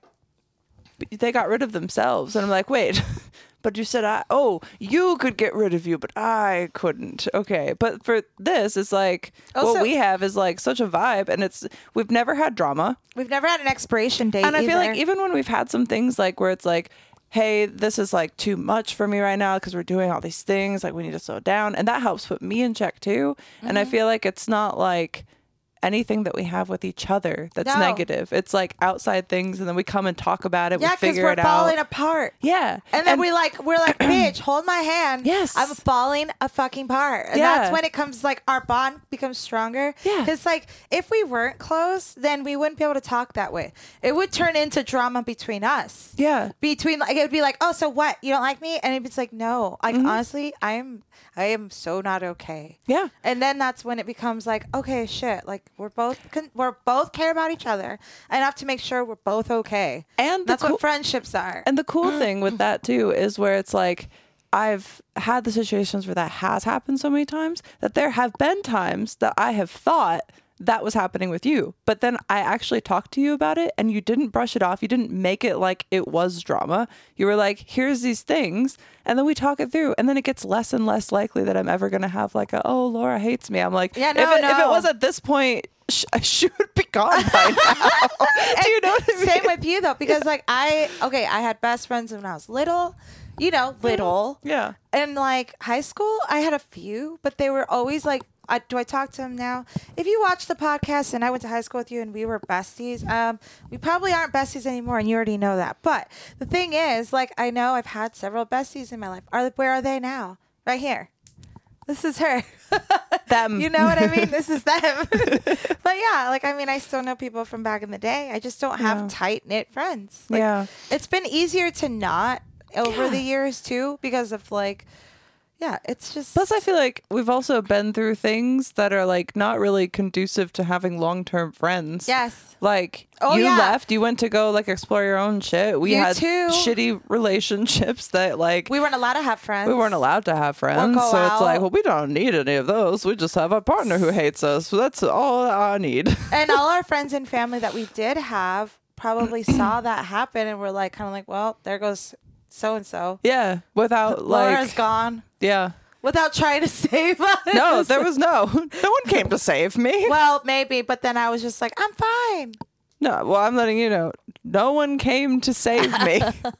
they got rid of themselves. And I'm like, wait, but you said, I, oh, you could get rid of you, but I couldn't. Okay. But for this, it's like, Also- what we have is like such a vibe and it's, we've never had drama. We've never had an expiration date. And I feel like either. even when we've had some things like where it's like, hey, this is like too much for me right now because we're doing all these things, like we need to slow down. And that helps put me in check too. Mm-hmm. And I feel like it's not like anything that we have with each other that's No. negative. It's like outside things and then we come and talk about it. yeah, we because figure we're it falling out. apart. Yeah. And then we like we're like, bitch, hold my hand. Yes. I'm falling a fucking part. And Yeah. that's when it comes like our bond becomes stronger. Yeah. Because like if we weren't close, then we wouldn't be able to talk that way. It would turn into drama between us. Yeah. Between like it would be like, oh, so what? You don't like me? And it's like, no. Like Mm-hmm. honestly, I am I am so not okay. Yeah. And then that's when it becomes like, okay, shit. Like we're both con- we're both care about each other enough to make sure we're both okay. And the That's cool- what friendships are. And the cool thing with that too is where it's like I've had the situations where that has happened so many times that there have been times that I have thought that was happening with you. But then I actually talked to you about it and you didn't brush it off. You didn't make it like it was drama. You were like, here's these things. And then we talk it through. And then it gets less and less likely that I'm ever going to have like a, oh, Laura hates me. I'm like, Yeah, no, if, it, if it no. was at this point, sh- I should be gone by now. Do you know what I mean? Same with you though, because like I okay, I had best friends when I was little, you know, little. Yeah. And like high school, I had a few, but they were always like, I, do I talk to them now? If you watch the podcast and I went to high school with you and we were besties, um, we probably aren't besties anymore, and you already know that. But the thing is, like, I know I've had several besties in my life. Are where are they now? Right here. This is her. Them. You know what I mean? This is them. But yeah, like, I mean, I still know people from back in the day. I just don't have Yeah. tight knit friends. Like, Yeah. it's been easier to not over Yeah. the years too, because of like, yeah, it's just. Plus, I feel like we've also been through things that are like not really conducive to having long-term friends. Yes. Like Oh, you yeah. left, you went to go like explore your own shit. We You had too. shitty relationships that like We weren't allowed to have friends. we weren't allowed to have friends. go So it's like, out. well, we don't need any of those. We just have a partner who hates us. So that's all I need. And all our friends and family that we did have probably saw that happen and were like, kind of like, well, there goes so and so. Yeah. Without Laura's like gone. yeah. Without trying to save us. No, there was no. No one came to save me. Well, maybe, but then I was just like, I'm fine. No, well, I'm letting you know. No one came to save me.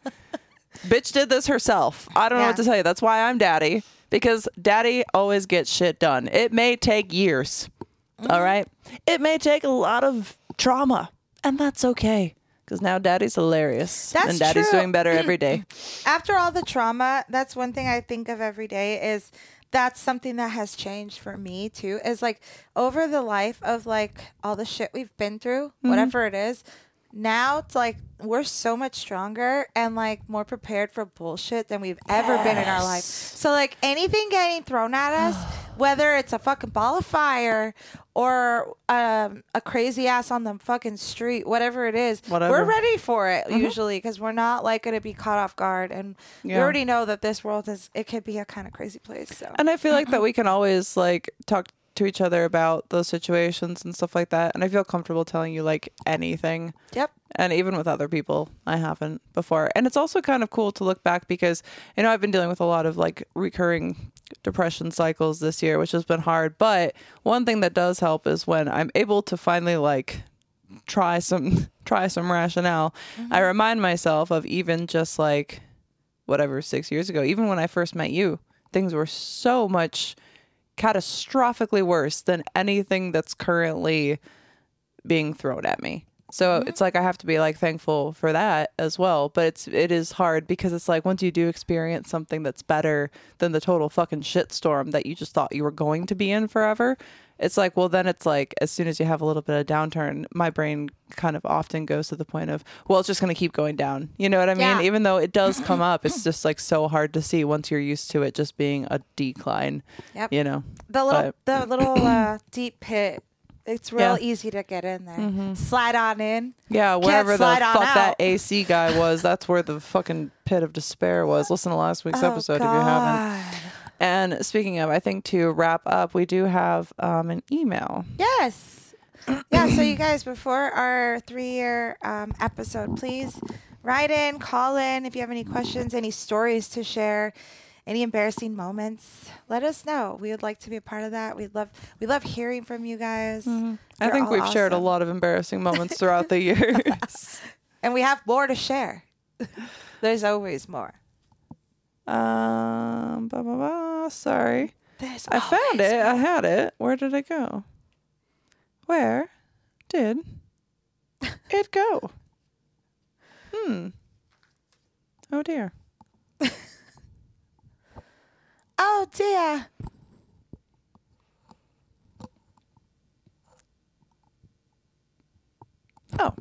Bitch did this herself. I don't know Yeah. what to tell you. That's why I'm daddy. Because daddy always gets shit done. It may take years. Mm-hmm. All right? It may take a lot of trauma. And that's okay. Because now daddy's hilarious. That's and daddy's true. doing better every day. After all the trauma, that's one thing I think of every day is that's something that has changed for me too, is like over the life of like all the shit we've been through, mm-hmm. whatever it is, now it's like we're so much stronger and like more prepared for bullshit than we've ever yes. been in our life. So like anything getting thrown at us, whether it's a fucking ball of fire or um, a crazy ass on the fucking street, whatever it is, whatever. We're ready for it mm-hmm. usually because we're not like going to be caught off guard. And yeah. we already know that this world is, it could be a kind of crazy place. So. And I feel like that we can always like talk to each other about those situations and stuff like that. And I feel comfortable telling you like anything. Yep. And even with other people, I haven't before. And it's also kind of cool to look back because, you know, I've been dealing with a lot of like recurring depression cycles this year, which has been hard. But one thing that does help is when I'm able to finally like try some, try some rationale. Mm-hmm. I remind myself of even just like whatever, six years ago, even when I first met you, things were so much catastrophically worse than anything that's currently being thrown at me. So mm-hmm. it's like I have to be like thankful for that as well. But it's it is hard because it's like once you do experience something that's better than the total fucking shitstorm that you just thought you were going to be in forever, it's like, well, then it's like as soon as you have a little bit of downturn, my brain kind of often goes to the point of, well, it's just going to keep going down. You know what I mean? Yeah. Even though it does come up, it's just like so hard to see once you're used to it just being a decline. Yep. You know, the little but. the little uh, deep pit. It's real yeah. easy to get in there. Mm-hmm. Slide on in. Yeah, wherever the fuck out. That A C guy was, that's where the fucking pit of despair was. Listen to last week's oh, episode God. If you haven't. And speaking of, I think to wrap up, we do have um, an email. Yes. Yeah, so you guys, before our three-year um, episode, please write in, call in if you have any questions, any stories to share, any embarrassing moments. Let us know. We would like to be a part of that. We love we love hearing from you guys. Mm-hmm. I think we've awesome. shared a lot of embarrassing moments throughout the years. And we have more to share. There's always more. Um, blah, blah, blah. Sorry. There's I found it. More. I had it. Where did it go? Where did it go? Hmm. Oh, dear. Oh, dear. Oh.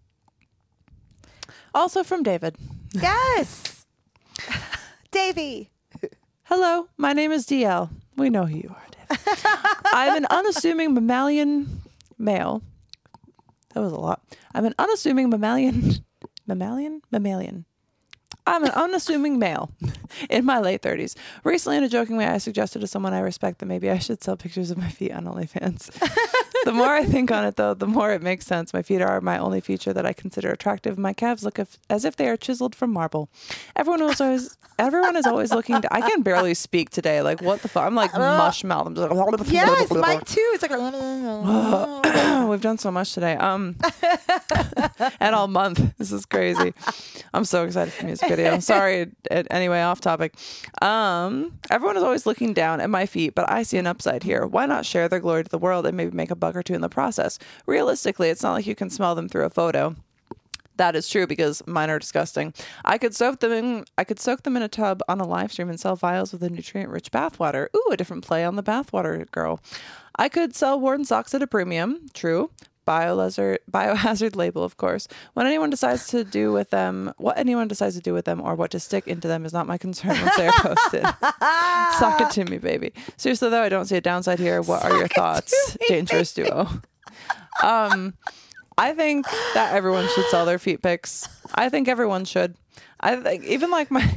Also from David. Yes. Davey. Hello, my name is D L. We know who you are, David. I'm an unassuming mammalian male. That was a lot. I'm an unassuming mammalian. Mammalian? Mammalian. I'm an unassuming male in my late thirties. Recently, in a joking way, I suggested to someone I respect that maybe I should sell pictures of my feet on OnlyFans. The more I think on it, though, the more it makes sense. My feet are my only feature that I consider attractive. My calves look af- as if they are chiseled from marble. Everyone is always, everyone is always looking to... I can barely speak today. Like, what the fuck? I'm like mush mouth. I'm just like... Yes, mine too. It's like... We've done so much today. Um, and all month. This is crazy. I'm so excited for the music video. Sorry. Anyway, off topic. Um, everyone is always looking down at my feet, but I see an upside here. Why not share their glory to the world and maybe make a buck or two in the process? Realistically, it's not like you can smell them through a photo. That is true because mine are disgusting. I could soak them in. I could soak them in a tub on a live stream and sell vials with a nutrient-rich bathwater. Ooh, a different play on the bathwater girl. I could sell worn socks at a premium. True. Biohazard, biohazard label, of course. When anyone decides to do with them, what anyone decides to do with them or what to stick into them is not my concern once they are posted. Sock it to me, baby. Seriously, though, I don't see a downside here. What Sock are your thoughts? Me, Dangerous baby. Duo. Um, I think that everyone should sell their feet pics. I think everyone should. I think even like my...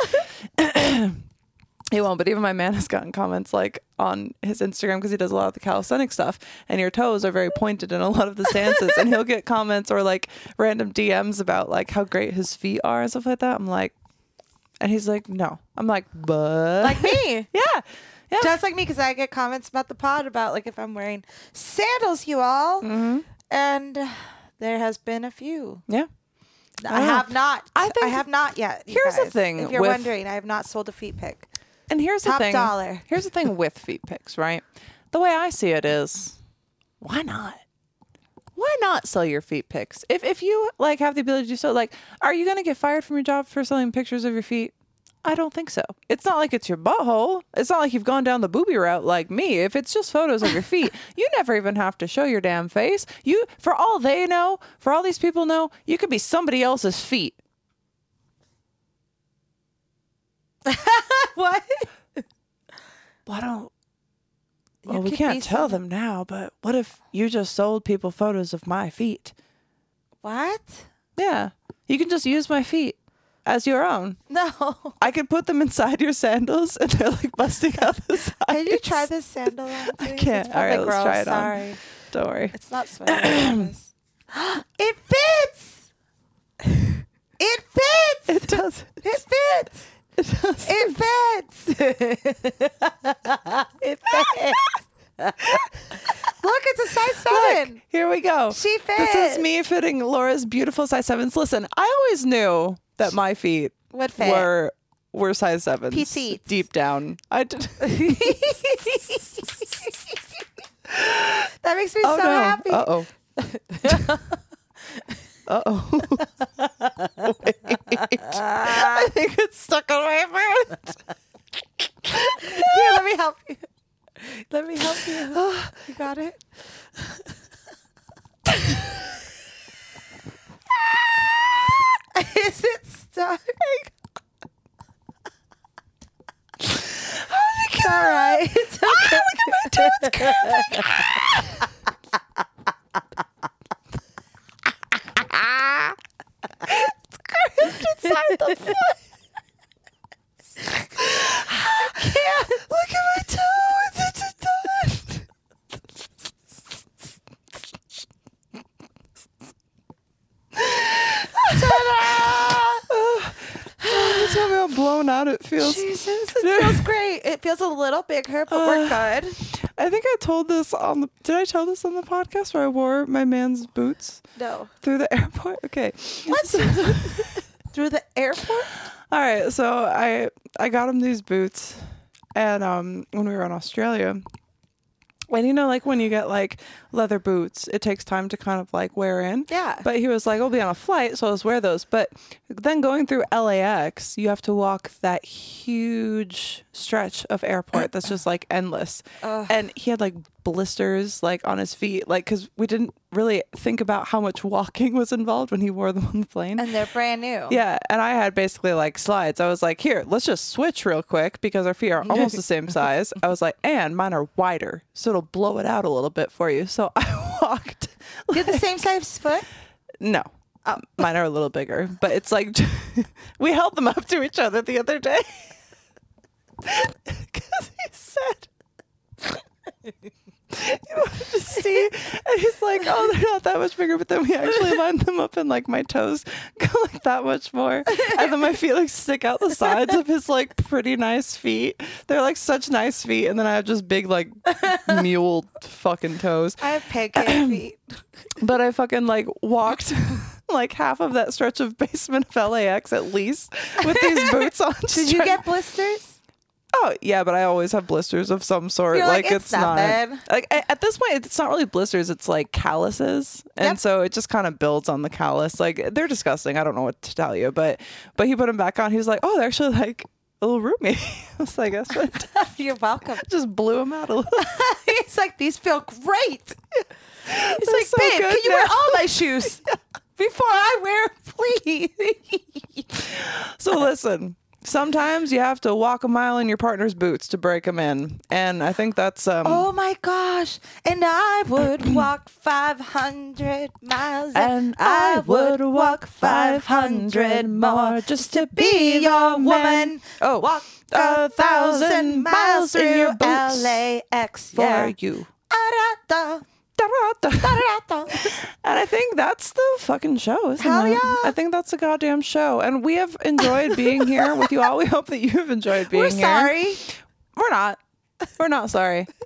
He won't, but even my man has gotten comments like on his Instagram because he does a lot of the calisthenic stuff and your toes are very pointed in a lot of the stances and he'll get comments or like random D Ms about like how great his feet are and stuff like that. I'm like, and he's like, no. I'm like, but. Like me. Yeah. Yeah. Just like me because I get comments about the pod about like if I'm wearing sandals, you all. Mm-hmm. And there has been a few. Yeah. I, I have not. I, think I have not yet. Here's guys. the thing. If you're with, wondering, I have not sold a feet pic. And here's Top the thing. dollar. Here's the thing with feet pics, right? The way I see it is, why not? why not sell your feet pics? If if you like have the ability to do so, like, are you going to get fired from your job for selling pictures of your feet? I don't think so. It's not like it's your butthole. It's not like you've gone down the booby route like me. If it's just photos of your feet, you never even have to show your damn face. You, for all they know, for all these people know, you could be somebody else's feet. What? Well, I don't. You Well, we could can't be tell some- them now, but what if you just sold people photos of my feet? What? Yeah. You can just use my feet as your own. No. I could put them inside your sandals and they're like busting out the sides. Can you try this sandal on, please? I can't. It's All right, probably let's gross. try it on. Sorry. Don't worry. It's not sweaty. It fits. It fits. It does. It fits. It does. It fits. It fits. Look, it's a size seven. Look, here we go. She fits. This is me fitting Laura's beautiful size sevens. Listen, I always knew that my feet Would fit. were were size sevens. Petite. Deep down. I did. That makes me Oh so no. happy. Uh oh. Uh oh. Wait. I think it's stuck on my foot. Here, let me help you. Let me help you. You got it? Is it stuck? It's all right. It's okay. Ah, look at my toe. It's curving. It's curved inside the foot. I can't. Look at my toe. It's, it's done. Oh, tell me how blown out it feels. Jesus, it feels great. It feels a little bigger, but we're good. I think I told this on the. Did I tell this on the podcast where I wore my man's boots No. through the airport? Okay. What? Through the airport? All right. So I I got him these boots, and um when we were in Australia. And you know, like when you get like leather boots, it takes time to kind of like wear in. Yeah. But he was like, I'll be on a flight, so I'll just wear those. But then going through L A X, you have to walk that huge stretch of airport that's just like endless. Ugh. And he had like blisters like on his feet, like because we didn't really think about how much walking was involved when he wore them on the plane. And they're brand new. Yeah, and I had basically like slides. I was like, here, let's just switch real quick because our feet are almost the same size. I was like, and mine are wider, so it'll blow it out a little bit for you. So I walked. You have the same size foot? No, um, mine are a little bigger, but it's like we held them up to each other the other day because he said. You wanted to see, and he's like, "Oh, they're not that much bigger." But then we actually lined them up, and like my toes go like that much more, and then my feet like stick out the sides of his like pretty nice feet. They're like such nice feet, and then I have just big like mule fucking toes. I have pancake feet. But I fucking like walked like half of that stretch of basement of L A X at least with these boots on. Did you get blisters? Oh yeah, but I always have blisters of some sort. You're like, like "It's not bad." Like a- at this point, it's not really blisters. It's like calluses, and Yep. so it just kind of builds on the callus. Like they're disgusting. I don't know what to tell you, but but he put them back on. He was like, "Oh, they're actually like a little roomy." I was like, "That's what." You're welcome. Just blew them out a little. He's like, these feel great. He's They're like, so babe, good can you now." wear all my shoes before I wear them, please? So listen. Sometimes you have to walk a mile in your partner's boots to break them in, and I think that's um. Oh my gosh. And I would walk five hundred miles. And I would walk five hundred more just to be your woman. Oh, Walk a thousand miles through in your boots L A X for yeah. you. Da-da-da, Da-da-da. da-da-da. And I think that's the fucking show, isn't Hell it? yeah. I think that's a goddamn show. And we have enjoyed being here with you all. We hope that you have enjoyed being We're here. sorry. We're not. We're not sorry.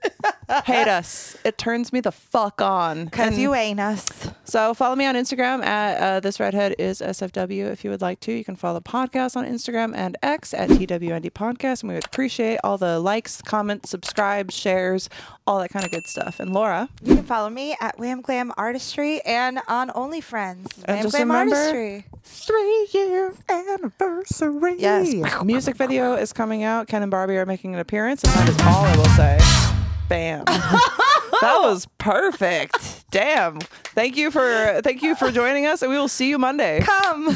Hate us. It turns me the fuck on. Because you ain't us. So follow me on Instagram at uh, This Redhead is S F W if you would like to. You can follow the podcast on Instagram and X at T W N D Podcast. And we would appreciate all the likes, comments, subscribes, shares, all that kind of good stuff. And Laura? You can follow me at Wham Glam Artistry and on OnlyFriends. And Wham just Glam remember, Artistry. Three year anniversary. Yes. Music video is coming out. Ken and Barbie are making an appearance, and that is all I will say. Bam. That was perfect. Damn. Thank you for thank you for joining us, and we will see you Monday. Come.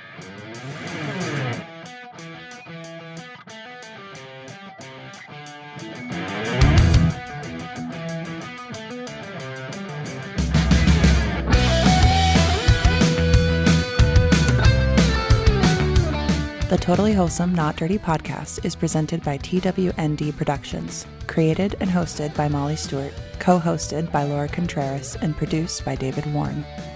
The Totally Wholesome Not Dirty podcast is presented by T W N D Productions, created and hosted by Molly Stewart, co-hosted by Laura Contreras, and produced by David Warren.